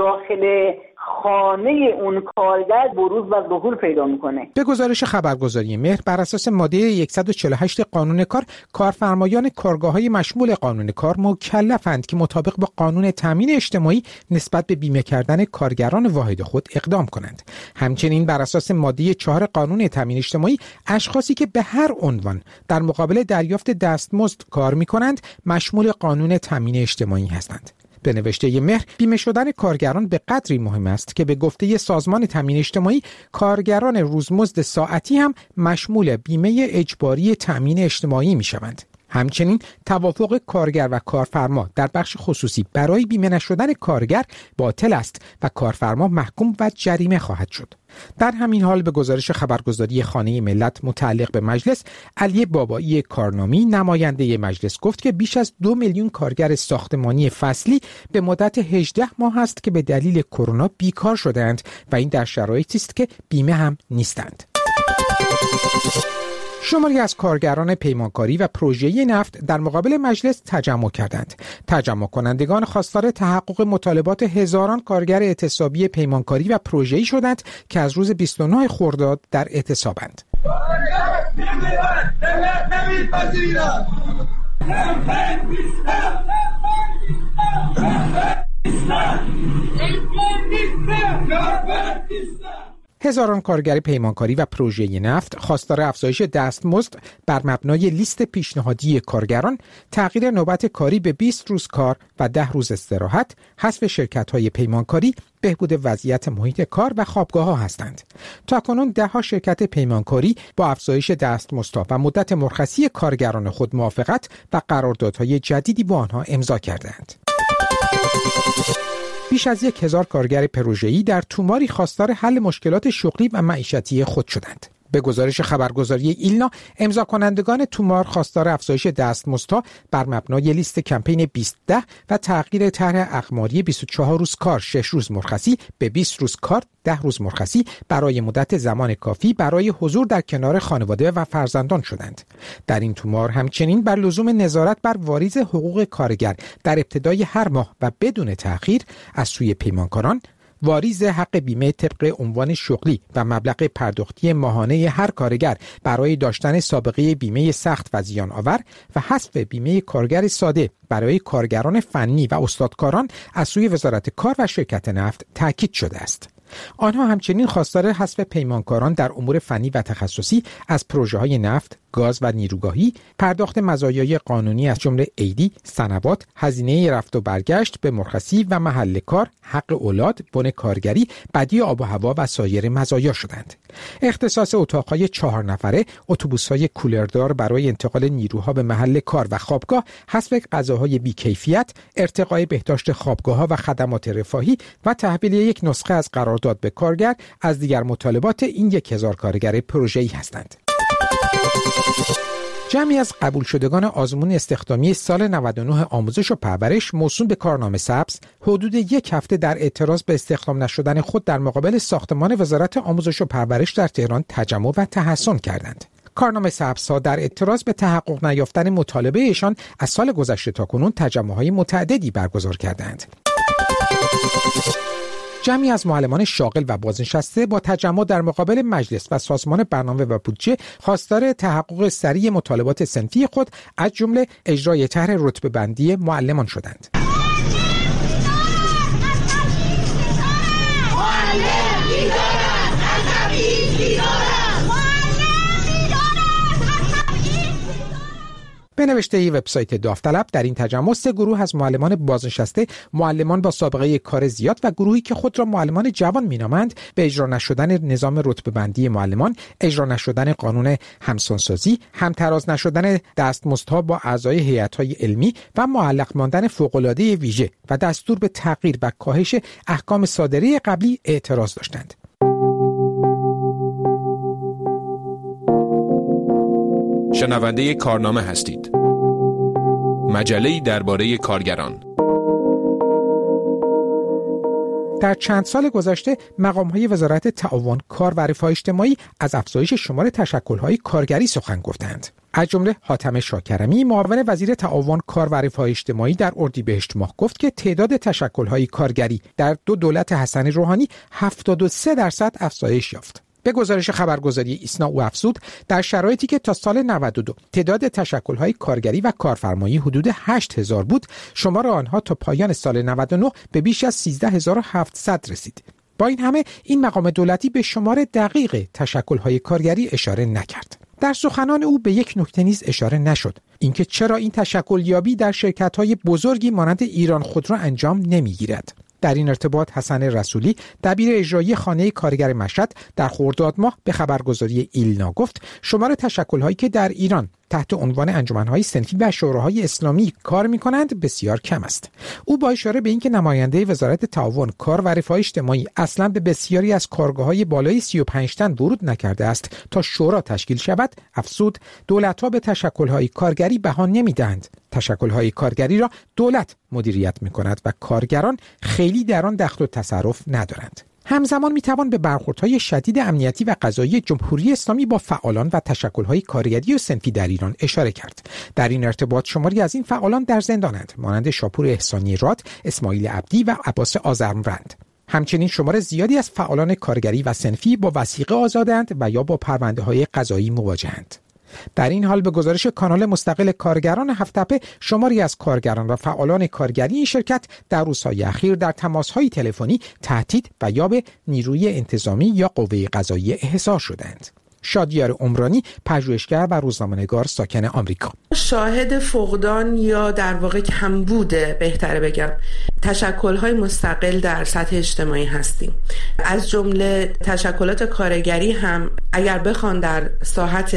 داخل خانه اون کارگر بروز و ظهور پیدا میکنه. به گزارش خبرگزاری مهر، بر اساس ماده صد و چهل و هشت قانون کار، کارفرمایان کارگاه‌های مشمول قانون کار مکلفند که مطابق با قانون تامین اجتماعی نسبت به بیمه کردن کارگران واحد خود اقدام کنند. همچنین بر اساس ماده چهار قانون تامین اجتماعی، اشخاصی که به هر عنوان در مقابل دریافت دستمزد کار می‌کنند مشمول قانون تامین اجتماعی هستند. به نوشته مهر، بیمه شدن کارگران به قدری مهم است که به گفته سازمان تامین اجتماعی، کارگران روزمزد ساعتی هم مشمول بیمه اجباری تامین اجتماعی می‌شوند. همچنین توافق کارگر و کارفرما در بخش خصوصی برای بیمه نشدن کارگر باطل است و کارفرما محکوم و جریمه خواهد شد. در همین حال به گزارش خبرگزاری خانه ملت متعلق به مجلس، علی بابایی کارنامی نماینده مجلس گفت که بیش از دو میلیون کارگر ساختمانی فصلی به مدت هجده ماه است که به دلیل کرونا بیکار شدند و این در شرایطی است که بیمه هم نیستند. شماری از کارگران پیمانکاری و پروژه‌ای نفت در مقابل مجلس تجمع کردند. تجمع کنندگان خواستار تحقق مطالبات هزاران کارگر اعتصابی پیمانکاری و پروژه‌ای شدند که از روز بیست و نه خرداد در اعتصابند. هزاران کارگر پیمانکاری و پروژه نفت خواستار افزایش دستمزد بر مبنای لیست پیشنهادی کارگران، تغییر نوبت کاری به بیست روز کار و ده روز استراحت، حذف شرکت‌های پیمانکاری، بهبود وضعیت محیط کار و خوابگاه‌ها هستند. تاکنون ده ها شرکت پیمانکاری با افزایش دستمزدها و مدت مرخصی کارگران خود موافقت و قراردادهای جدیدی با آنها امضا کردند. بیش از یک هزار کارگر پروژه‌ای در توماری خواستار حل مشکلات شغلی و معیشتی خود شدند. به گزارش خبرگزاری ایلنا، امضا کنندگان تومار خواستار افزایش دستمزدها بر مبنای لیست کمپین بیست ده و تغییر طرح اقماری بیست و چهار روز کار شش روز مرخصی به بیست روز کار ده روز مرخصی برای مدت زمان کافی برای حضور در کنار خانواده و فرزندان شدند. در این تومار همچنین بر لزوم نظارت بر واریز حقوق کارگر در ابتدای هر ماه و بدون تأخیر از سوی پیمانکاران واریز حق بیمه طبق عنوان شغلی و مبلغ پرداختی ماهانه هر کارگر برای داشتن سابقه بیمه سخت و زیان آور و حذف بیمه کارگر ساده برای کارگران فنی و استادکاران از سوی وزارت کار و شرکت نفت تاکید شده است. آنها همچنین خواستار حذف پیمانکاران در امور فنی و تخصصی از پروژه‌های نفت، گاز و نیروگاهی، پرداخت مزایای قانونی از جمله عیدی، سنوات، هزینه رفت و برگشت به مرخصی و محل کار، حق اولاد، بن کارگری، بدی آب و هوا و سایر مزایا شدند. اختصاص اتاق‌های چهار نفره، اتوبوس‌های کولردار برای انتقال نیروها به محل کار و خوابگاه، حذف غذاهای بی‌کیفیت، ارتقای بهداشت خوابگاه‌ها و خدمات رفاهی و تحویل یک نسخه از قرارداد به کارگر از دیگر مطالبات این یک هزار کارگر پروژه‌ای هستند. جمعی از قبول شدگان آزمون استخدامی سال نود و نه آموزش و پرورش موسوم به کارنامه سبز حدود یک هفته در اعتراض به استخدام نشدن خود در مقابل ساختمان وزارت آموزش و پرورش در تهران تجمع و تحسن کردند. کارنامه سبزها در اعتراض به تحقق نیافتن مطالبه ایشان از سال گذشته تا کنون تجمع‌های متعددی برگزار کردند. جمعی از معلمان شاغل و بازنشسته با تجمع در مقابل مجلس و سازمان برنامه و بودجه خواستار تحقق سریع مطالبات صنفی خود از جمله اجرای طرح رتبه بندی معلمان شدند. به نوشته ای وبسایت داوطلب در این تجمع سه گروه از معلمان بازنشسته، معلمان با سابقه کار زیاد و گروهی که خود را معلمان جوان مینامند به اجرا نشدن نظام رتبه بندی معلمان، اجرا نشدن قانون همسانسازی، همتراز نشدن دستمزدها با اعضای هیئت‌های علمی و معلق ماندن فوق‌العاده ویژه و دستور به تغییر و کاهش احکام صادره قبلی اعتراض داشتند. شنونده کارنامه هستید. مجله‌ای درباره کارگران. در چند سال گذشته مقام‌های وزارت تعاون، کار و رفاه اجتماعی از افزایش شمار تشکل‌های کارگری سخن گفتند. از جمله حاتم شاکرمی، معاون وزیر تعاون، کار و رفاه اجتماعی در اردیبهشت ماه گفت که تعداد تشکل‌های کارگری در دو دولت حسن روحانی هفتاد و سه درصد افزایش یافت. به گزارش خبرگزاری ایسنا او افزود در شرایطی که تا سال نود و دو تعداد تشکل‌های کارگری و کارفرمایی حدود هشت هزار بود، شمار آنها تا پایان سال نود و نه به بیش از سیزده هزار و هفتصد رسید. با این همه این مقام دولتی به شمار دقیق تشکل‌های کارگری اشاره نکرد. در سخنان او به یک نکته نیز اشاره نشد، اینکه چرا این تشکل یابی در شرکت‌های بزرگی مانند ایران خودرو انجام نمی‌گیرد. در این ارتباط حسن رسولی، دبیر اجرایی خانه کارگر مشهد، در خرداد ماه به خبرگزاری ایلنا گفت شمار تشکل‌هایی که در ایران تحت عنوان انجمن‌های صنفی و شوراهای اسلامی کار می‌کنند بسیار کم است. او با اشاره به اینکه نماینده وزارت تعاون، کار و رفاه اجتماعی اصلاً به بسیاری از کارگاه‌های بالای سی و پنج تن ورود نکرده است تا شورا تشکیل شود، افزود دولت‌ها به تشکل‌های کارگری بها نمی‌دهند. تشکل‌های کارگری را دولت مدیریت می‌کند و کارگران خیلی در آن دخل و تصرف ندارند. همزمان میتوان به برخوردهای شدید امنیتی و قضایی جمهوری اسلامی با فعالان و تشکل‌های کارگری و صنفی در ایران اشاره کرد. در این ارتباط شماری از این فعالان در زندانند، مانند شاپور احسانی راد، اسماعیل عبدی و عباس آذرمند. همچنین شمار زیادی از فعالان کارگری و صنفی با وثیقه آزادند و یا با پرونده‌های قضایی مواجهند. در این حال به گزارش کانال مستقل کارگران هفت‌تپه، شماری از کارگران و فعالان کارگری این شرکت در روزهای اخیر در تماس‌های تلفنی تهدید و یا به نیروی انتظامی یا قوه قضاییه احضار شدند. شادیار عمرانی، پژوهشگر و روزنامه‌نگار ساکن آمریکا: شاهد فقدان یا در واقع کمبود، بهتره بگم، تشکل‌های مستقل در سطح اجتماعی هستیم. از جمله تشکلات کارگری هم اگر بخوان در ساحت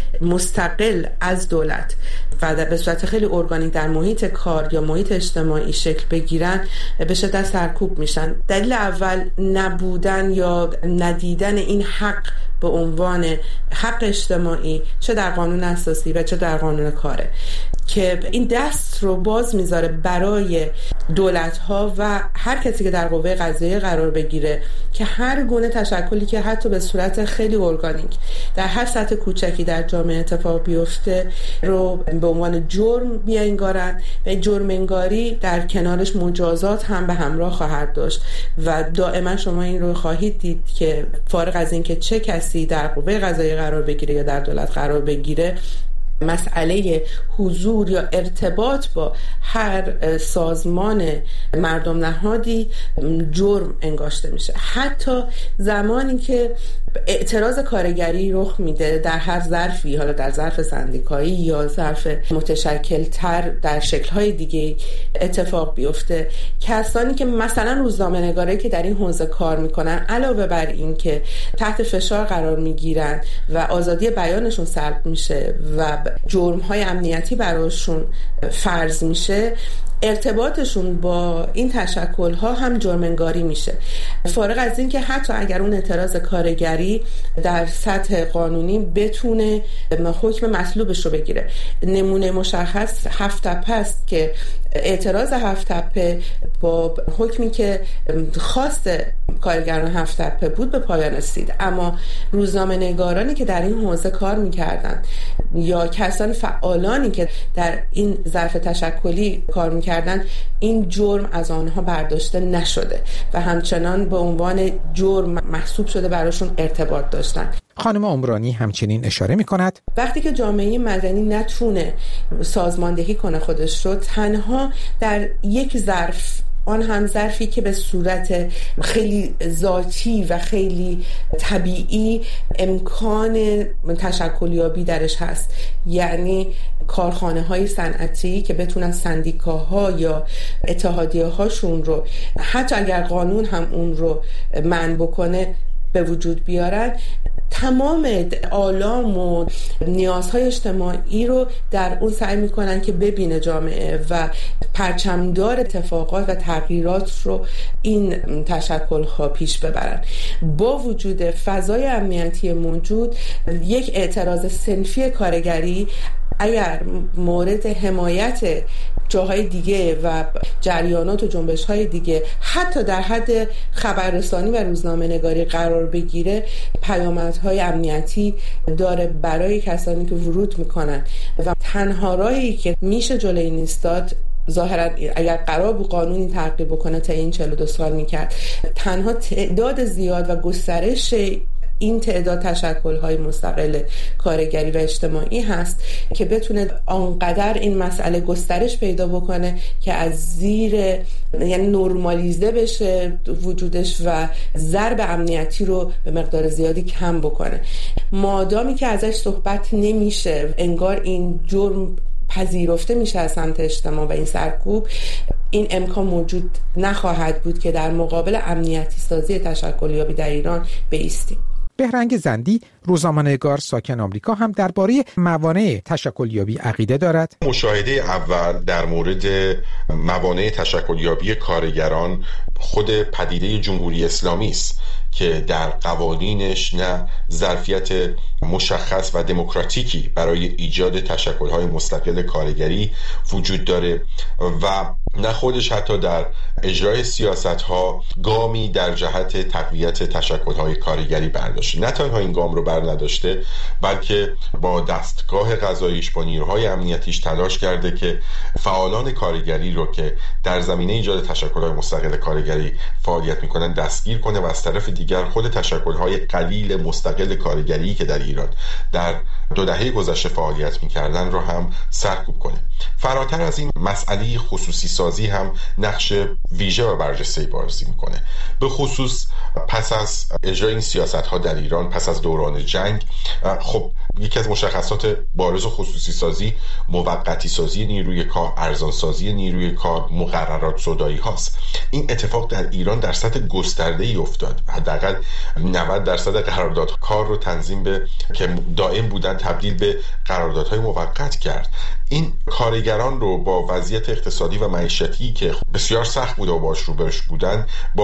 مستقل از دولت و به صورت خیلی ارگانیک در محیط کار یا محیط اجتماعی شکل بگیرن، به شدت سرکوب میشن. دلیل اول نبودن یا ندیدن این حق به عنوان حق اجتماعی، چه در قانون اساسی و چه در قانون کاره. که این دست رو باز میذاره برای دولت‌ها و هر کسی که در قوه قضاییه قرار بگیره که هر گونه تشکلی که حتی به صورت خیلی ارگانیک در هر سطح کوچکی در جامعه اتفاق بیفته رو به عنوان جرم بیانگارن و جرم انگاری در کنارش مجازات هم به همراه خواهد داشت و دائما شما این رو خواهید دید که فارغ از اینکه چه کسی در قوه قضاییه قرار بگیره یا در دولت قرار بگیره، مسئله حضور یا ارتباط با هر سازمان مردم نهادی جرم انگاشته میشه. حتی زمانی که اعتراض کارگری رخ میده در هر ظرفی، حالا در ظرف سندیکایی یا ظرف متشکل تر در شکل‌های دیگه اتفاق بیفته، کسانی که مثلا روزنامه‌نگاری که در این حوزه کار میکنن علاوه بر این که تحت فشار قرار میگیرن و آزادی بیانشون سلب میشه و جرم‌های امنیتی براشون فرض میشه، ارتباطشون با این تشکل‌ها هم جرم‌انگاری میشه. فارغ از این که حتی اگر اون اعتراض کارگری در سطح قانونی بتونه حکم مطلوبش رو بگیره. نمونه مشخص هفت تپه است که اعتراض هفت تپه با حکمی که خواست کارگران هفت تپه بود به پایان رسید، اما روزنامه‌نگارانی که در این حوزه کار می‌کردند یا کسان فعالانی که در این ظرف تشکلی کار می‌کردند، این جرم از آنها برداشته نشده و همچنان به عنوان جرم محسوب شده براشون ارتباط داشتن. خانم عمرانی همچنین اشاره می‌کند وقتی که جامعه مدنی نتونه سازماندهی کنه خودش رو، تنها در یک ظرف، آن هم ظرفی که به صورت خیلی ذاتی و خیلی طبیعی امکان تشکلیابی درش هست، یعنی کارخانه های صنعتی که بتونن سندیکاها یا اتحادیه هاشون رو حتی اگر قانون هم اون رو منع بکنه به وجود بیارن، تمام آلام و نیازهای اجتماعی رو در اون سعی میکنن که ببینه جامعه و پرچمدار اتفاقات و تغییرات رو این تشکل‌ها پیش ببرن. با وجود فضای امنیتی موجود، یک اعتراض صنفی کارگری اگر مورد حمایت جاهای دیگه و جریانات و جنبش‌های دیگه حتی در حد خبررسانی و روزنامه‌نگاری قرار بگیره، پیامدهای امنیتی داره برای کسانی که ورود میکنن و تنها راهی که میشه جلوی این ایستاد، ظاهرا اگر قرار بود قانونی تغییر بکنه تا این چهل و دو سال میکرد، تنها تعداد زیاد و گسترش این تعداد تشکل‌های مستقل کارگری و اجتماعی هست که بتونه آنقدر این مسئله گسترش پیدا بکنه که از زیر، یعنی نرمالیزه بشه وجودش و ضرب امنیتی رو به مقدار زیادی کم بکنه. مادامی که ازش صحبت نمیشه، انگار این جرم پذیرفته میشه از سمت اجتماع و این سرکوب، این امکان موجود نخواهد بود که در مقابل امنیتی سازی تشکلیابی در ایران بایستیم. بهرنگ زندی، روزنامه‌نگار ساکن آمریکا، هم درباره موانع تشکلیابی عقیده دارد. مشاهده اول در مورد موانع تشکلیابی کارگران خود پدیده جمهوری اسلامی است که در قوانینش نه ظرفیت مشخص و دموکراتیکی برای ایجاد تشکل‌های مستقل کارگری وجود داره و نه خودش حتی در اجرای سیاست‌ها گامی در جهت تقویت تشکل‌های کارگری برداشته. نه تنها این گام رو بر نداشته، بلکه با دستگاه قضاییش، با نیروهای امنیتیش تلاش کرده که فعالان کارگری رو که در زمینه ایجاد تشکل‌های مستقل کارگری فعالیت می‌کنن دستگیر کنه و از طرف دیگر خود تشکل‌های قلیل مستقل کارگری که در ایران در دو دهه گذشته فعالیت می‌کردن رو هم سرکوب کنه. فراتر از این، مسئله خصوصی سازی هم نقش ویژه و برجسته بازی میکنه. به خصوص پس از اجرای این سیاست‌ها در ایران، پس از دوران جنگ، خب یکی از مشخصات بارز و خصوصی سازی موقتی سازی نیروی کار، ارزان سازی نیروی کار، مقررات سودایی هاست. این اتفاق در ایران در سطح گسترده‌ای افتاد. حداقل نود درصد قرارداد کار رو تنظیم به که دائم بودن تبدیل به قراردادهای موقت کرد. این کارگران رو با وضعیت اقتصادی و معیشتی که بسیار سخت بوده و باش روبرش بودن، با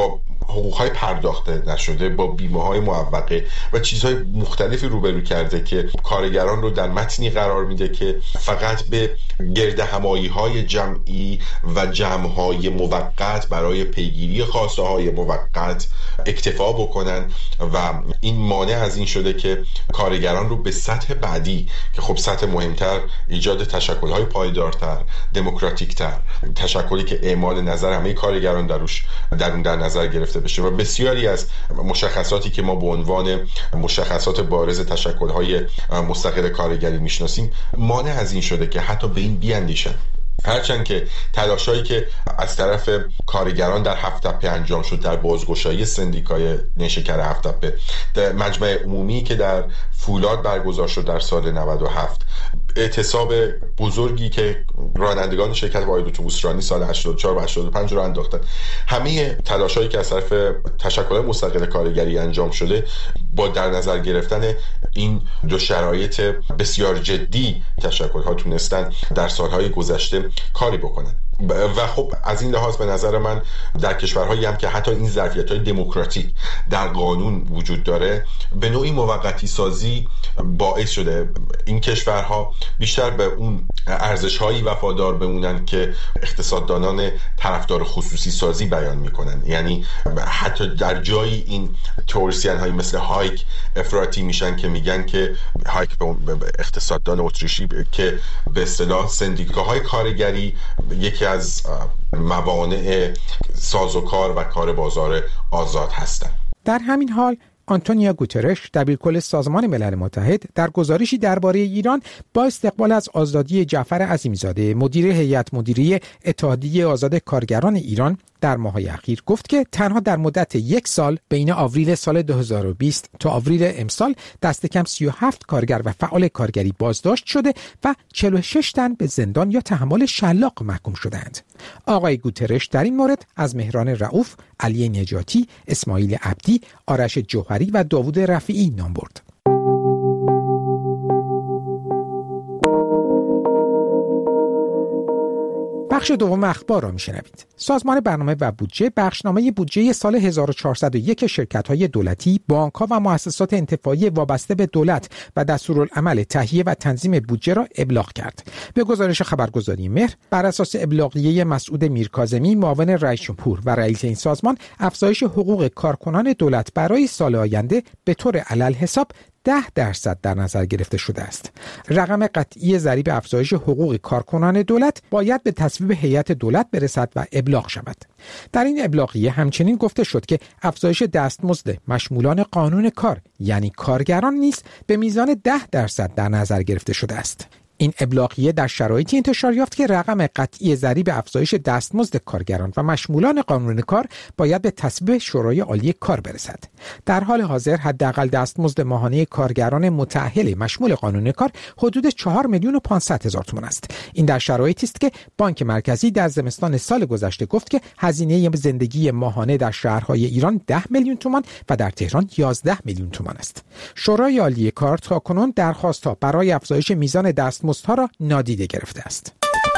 حقوق‌های پرداخته نشده با بیمه‌های معوقه و چیزهای مختلفی روبرو کرده که کارگران رو در متنی قرار میده که فقط به گردهمایی‌های جمعی و جمع‌های موقت برای پیگیری خواسته‌های موقت اکتفا بکنن و این مانع از این شده که کارگران رو به سطح بعدی که خب سطح مهمتر ایجاد تشکل‌های پایدارتر، دموکراتیک‌تر، تشکلی که اعمال نظر همه کارگران دروش در اون در نظر گرفته بشه و بسیاری از مشخصاتی که ما به عنوان مشخصات بارز تشکل‌های مستقل کارگری میشناسیم مانع از این شده که حتی به این بیاندیشن. هرچند که تلاشایی که از طرف کارگران در هفت تپه انجام شد در بازگشایی سندیکای نیشکر هفت تپه، در مجمع عمومی که در فولاد برگزار شد در سال نود و هفت، اعتصاب بزرگی که رانندگان شرکت واحد اتوبوسرانی سال هشتاد و چهار و هشتاد و پنج رو انداختن، همه تلاشایی که از طرف تشکل‌های مستقل کارگری انجام شده با در نظر گرفتن این دو شرایط بسیار جدی تشکل‌ها تونستن در سالهای گذشته کاری بکنن. و خب از این لحاظ به نظر من در کشورهایی هم که حتی این ظرفیت‌های دموکراتیک در قانون وجود داره، به نوعی موقتی سازی باعث شده این کشورها بیشتر به اون ارزش‌هایی وفادار بمونن که اقتصاددانان طرفدار خصوصی سازی بیان میکنن. یعنی حتی در جایی این تئوریسین‌های مثل هایک افراطی میشن که میگن که هایک به اقتصاددان اتریشی که به اصطلاح سندیکاهای کارگری یکی از موانع سازوکار و کار بازار آزاد هستند. در همین حال آنتونیو گوترش دبیرکل سازمان ملل متحد در گزارشی درباره ایران با استقبال از آزادی جعفر عظیمی‌زاده مدیر هیئت مدیره اتحادیه آزاد کارگران ایران در ماه‌های اخیر گفت که تنها در مدت یک سال بین آوریل سال دو هزار و بیست تا آوریل امسال دست کم سی و هفت کارگر و فعال کارگری بازداشت شده و چهل و شش تن به زندان یا تحمل شلاق محکوم شدند. آقای گوترش در این مورد از مهران رؤوف، علی نجاتی، اسماعیل عبدی، آرش جوهری و داوود رفیعی نام برد. بخش دوم اخبار را میشنوید. سازمان برنامه و بودجه بخشنامه بودجه سال هزار و چهارصد و یک شرکت‌های دولتی، بانک‌ها و مؤسسات انتفاعی وابسته به دولت و دستورالعمل تهیه و تنظیم بودجه را ابلاغ کرد. به گزارش خبرگزاری مهر، بر اساس ابلاغیه مسعود میرکاظمی معاون رئیس جمهور و رئیس این سازمان، افزایش حقوق کارکنان دولت برای سال آینده به طور علل‌حساب ده درصد در نظر گرفته شده است. رقم قطعی ضریب افزایش حقوق کارکنان دولت باید به تصویب هیئت دولت برسد و ابلاغ شود. در این ابلاغیه همچنین گفته شد که افزایش دستمزد مشمولان قانون کار یعنی کارگران نیز به میزان ده درصد در نظر گرفته شده است. این ابلاغیه در شرایطی انتشار یافت که رقم قطعی ضریب افزایش دستمزد کارگران و مشمولان قانون کار باید به تصویب شورای عالی کار برسد. در حال حاضر حداقل دستمزد ماهانه کارگران متأهل مشمول قانون کار حدود چهار میلیون و پانصد هزار تومان است. این در شرایطی است که بانک مرکزی در زمستان سال گذشته گفت که هزینه زندگی ماهانه در شهرهای ایران ده میلیون تومان و در تهران یازده میلیون تومان است. شورای عالی کار تاکنون درخواست‌ها برای افزایش میزان دستمزد مستها را نادیده گرفته است.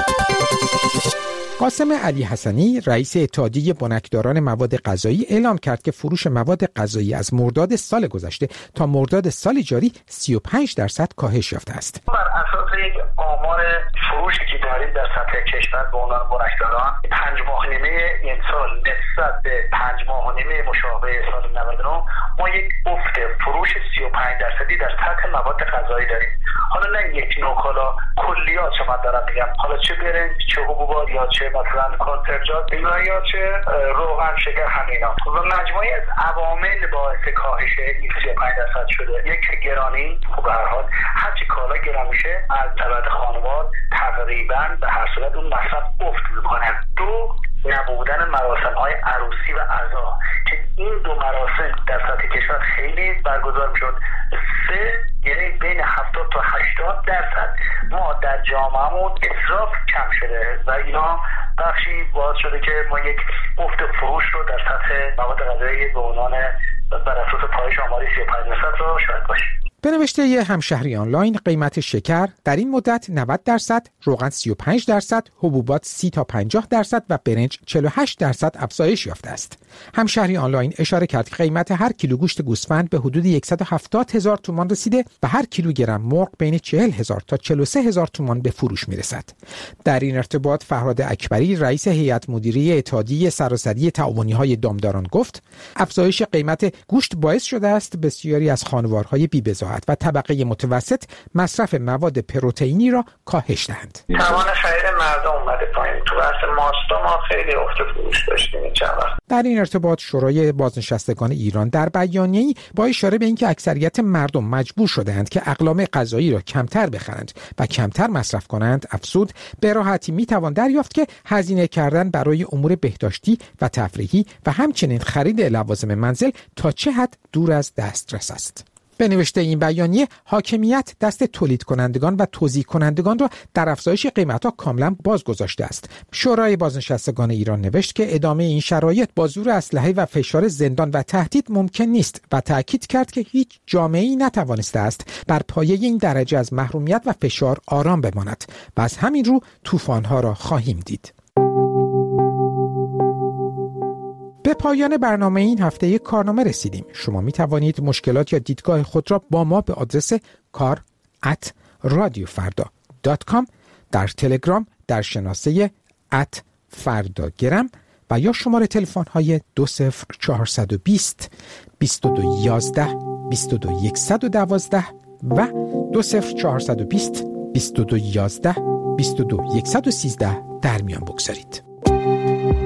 قاسم علی حسنی رئیس اتحادیه بنکداران مواد غذایی اعلام کرد که فروش مواد غذایی از مرداد سال گذشته تا مرداد سال جاری سی و پنج درصد کاهش یافته است. بر اساس یک آمار فروشی که داریم در سطح کشور به عنوان بنکداران، پنج ماه نیمه این سال نسبت به پنج ماه نیمه مشابه سال نود و نه ما یک افت فروش سی و پنج درصدی در سطح مواد غذایی داریم. حالا نه یک نوع کالا، کلیات شما دارم میگم، حالا چه برنج، چه حبوبات یا چه مثلا کنسروات یا چه روغن، شکر، همینا و مجموعی از عوامل باعث کاهش این سی و پنج درصد شده. یک گرانی، به هر حال هرچی کالا گران میشه از طبقه خانوار تقریبا به هر صورت اون مصرف افت میکنه. دو، نبودن مراسم های عروسی و عزا که این دو مراسم در سطح کشور خیلی برگزار میشد. سه، یعنی بین هفتاد تا هشتاد درصد ما در جامعهمون اسراف کم شده و اینا بخشی باعث شده که ما یک افت فروش رو در سطح مواد غذایی به عنوان بر اساس پایش آماری سی و پنج درصد رو شاهد باشیم. به نوشته ی همشهری آنلاین قیمت شکر در این مدت نود درصد، روغن سی و پنج درصد، حبوبات سی تا پنجاه درصد و برنج چهل و هشت درصد افزایش یافته است. همشهری آنلاین اشاره کرد که قیمت هر کیلو گوشت گوسفند به حدود صد و هفتاد هزار تومان رسیده و هر کیلوگرم مرغ بین چهل هزار تا چهل و سه هزار تومان به فروش میرسد. در این ارتباط فرهاد اکبری رئیس هیئت مدیره اتحادیه سراسری تعاونی‌های دامداران گفت افزایش قیمت گوشت باعث شده است بسیاری از خانوارهای بی‌بضاعت و طبقه متوسط مصرف مواد پروتئینی را کاهش دهند. توان خرید مردم اومده پایین. تو بحث ماستا ما خیلی افت فروش داشتیم این چند وقت. در این ارتباط شورای بازنشستگان ایران در بیانیه‌ای با اشاره به اینکه اکثریت مردم مجبور شده‌اند که اقلام غذایی را کمتر بخرند و کمتر مصرف کنند افزود به راحتی میتوان دریافت که هزینه کردن برای امور بهداشتی و تفریحی و همچنین خرید لوازم منزل تا چه حد دور از دسترس است. به نوشته این بیانیه حاکمیت دست تولید کنندگان و توزیع کنندگان را در افزایش قیمت‌ها کاملا باز گذاشته است. شورای بازنشستگان ایران نوشت که ادامه این شرایط با زور اسلحه و فشار زندان و تهدید ممکن نیست و تأکید کرد که هیچ جامعه‌ای نتوانسته است بر پایه این درجه از محرومیت و فشار آرام بماند و از همین رو طوفان‌ها را خواهیم دید. به پایان برنامه این هفته یک کارنامه رسیدیم. شما می توانید مشکلات یا دیدگاه خود را با ما به آدرس کار ات رادیو فردا دات کام در تلگرام در شناسه ات فرداگرم و یا شماره تلفن های دو صفر چهارصد و بیست بیست و دو یازده بیست و دو صد و دوازده و دو صفر چهارصد و بیست بیست و دو یازده بیست و دو صد و سیزده در میان بگذارید.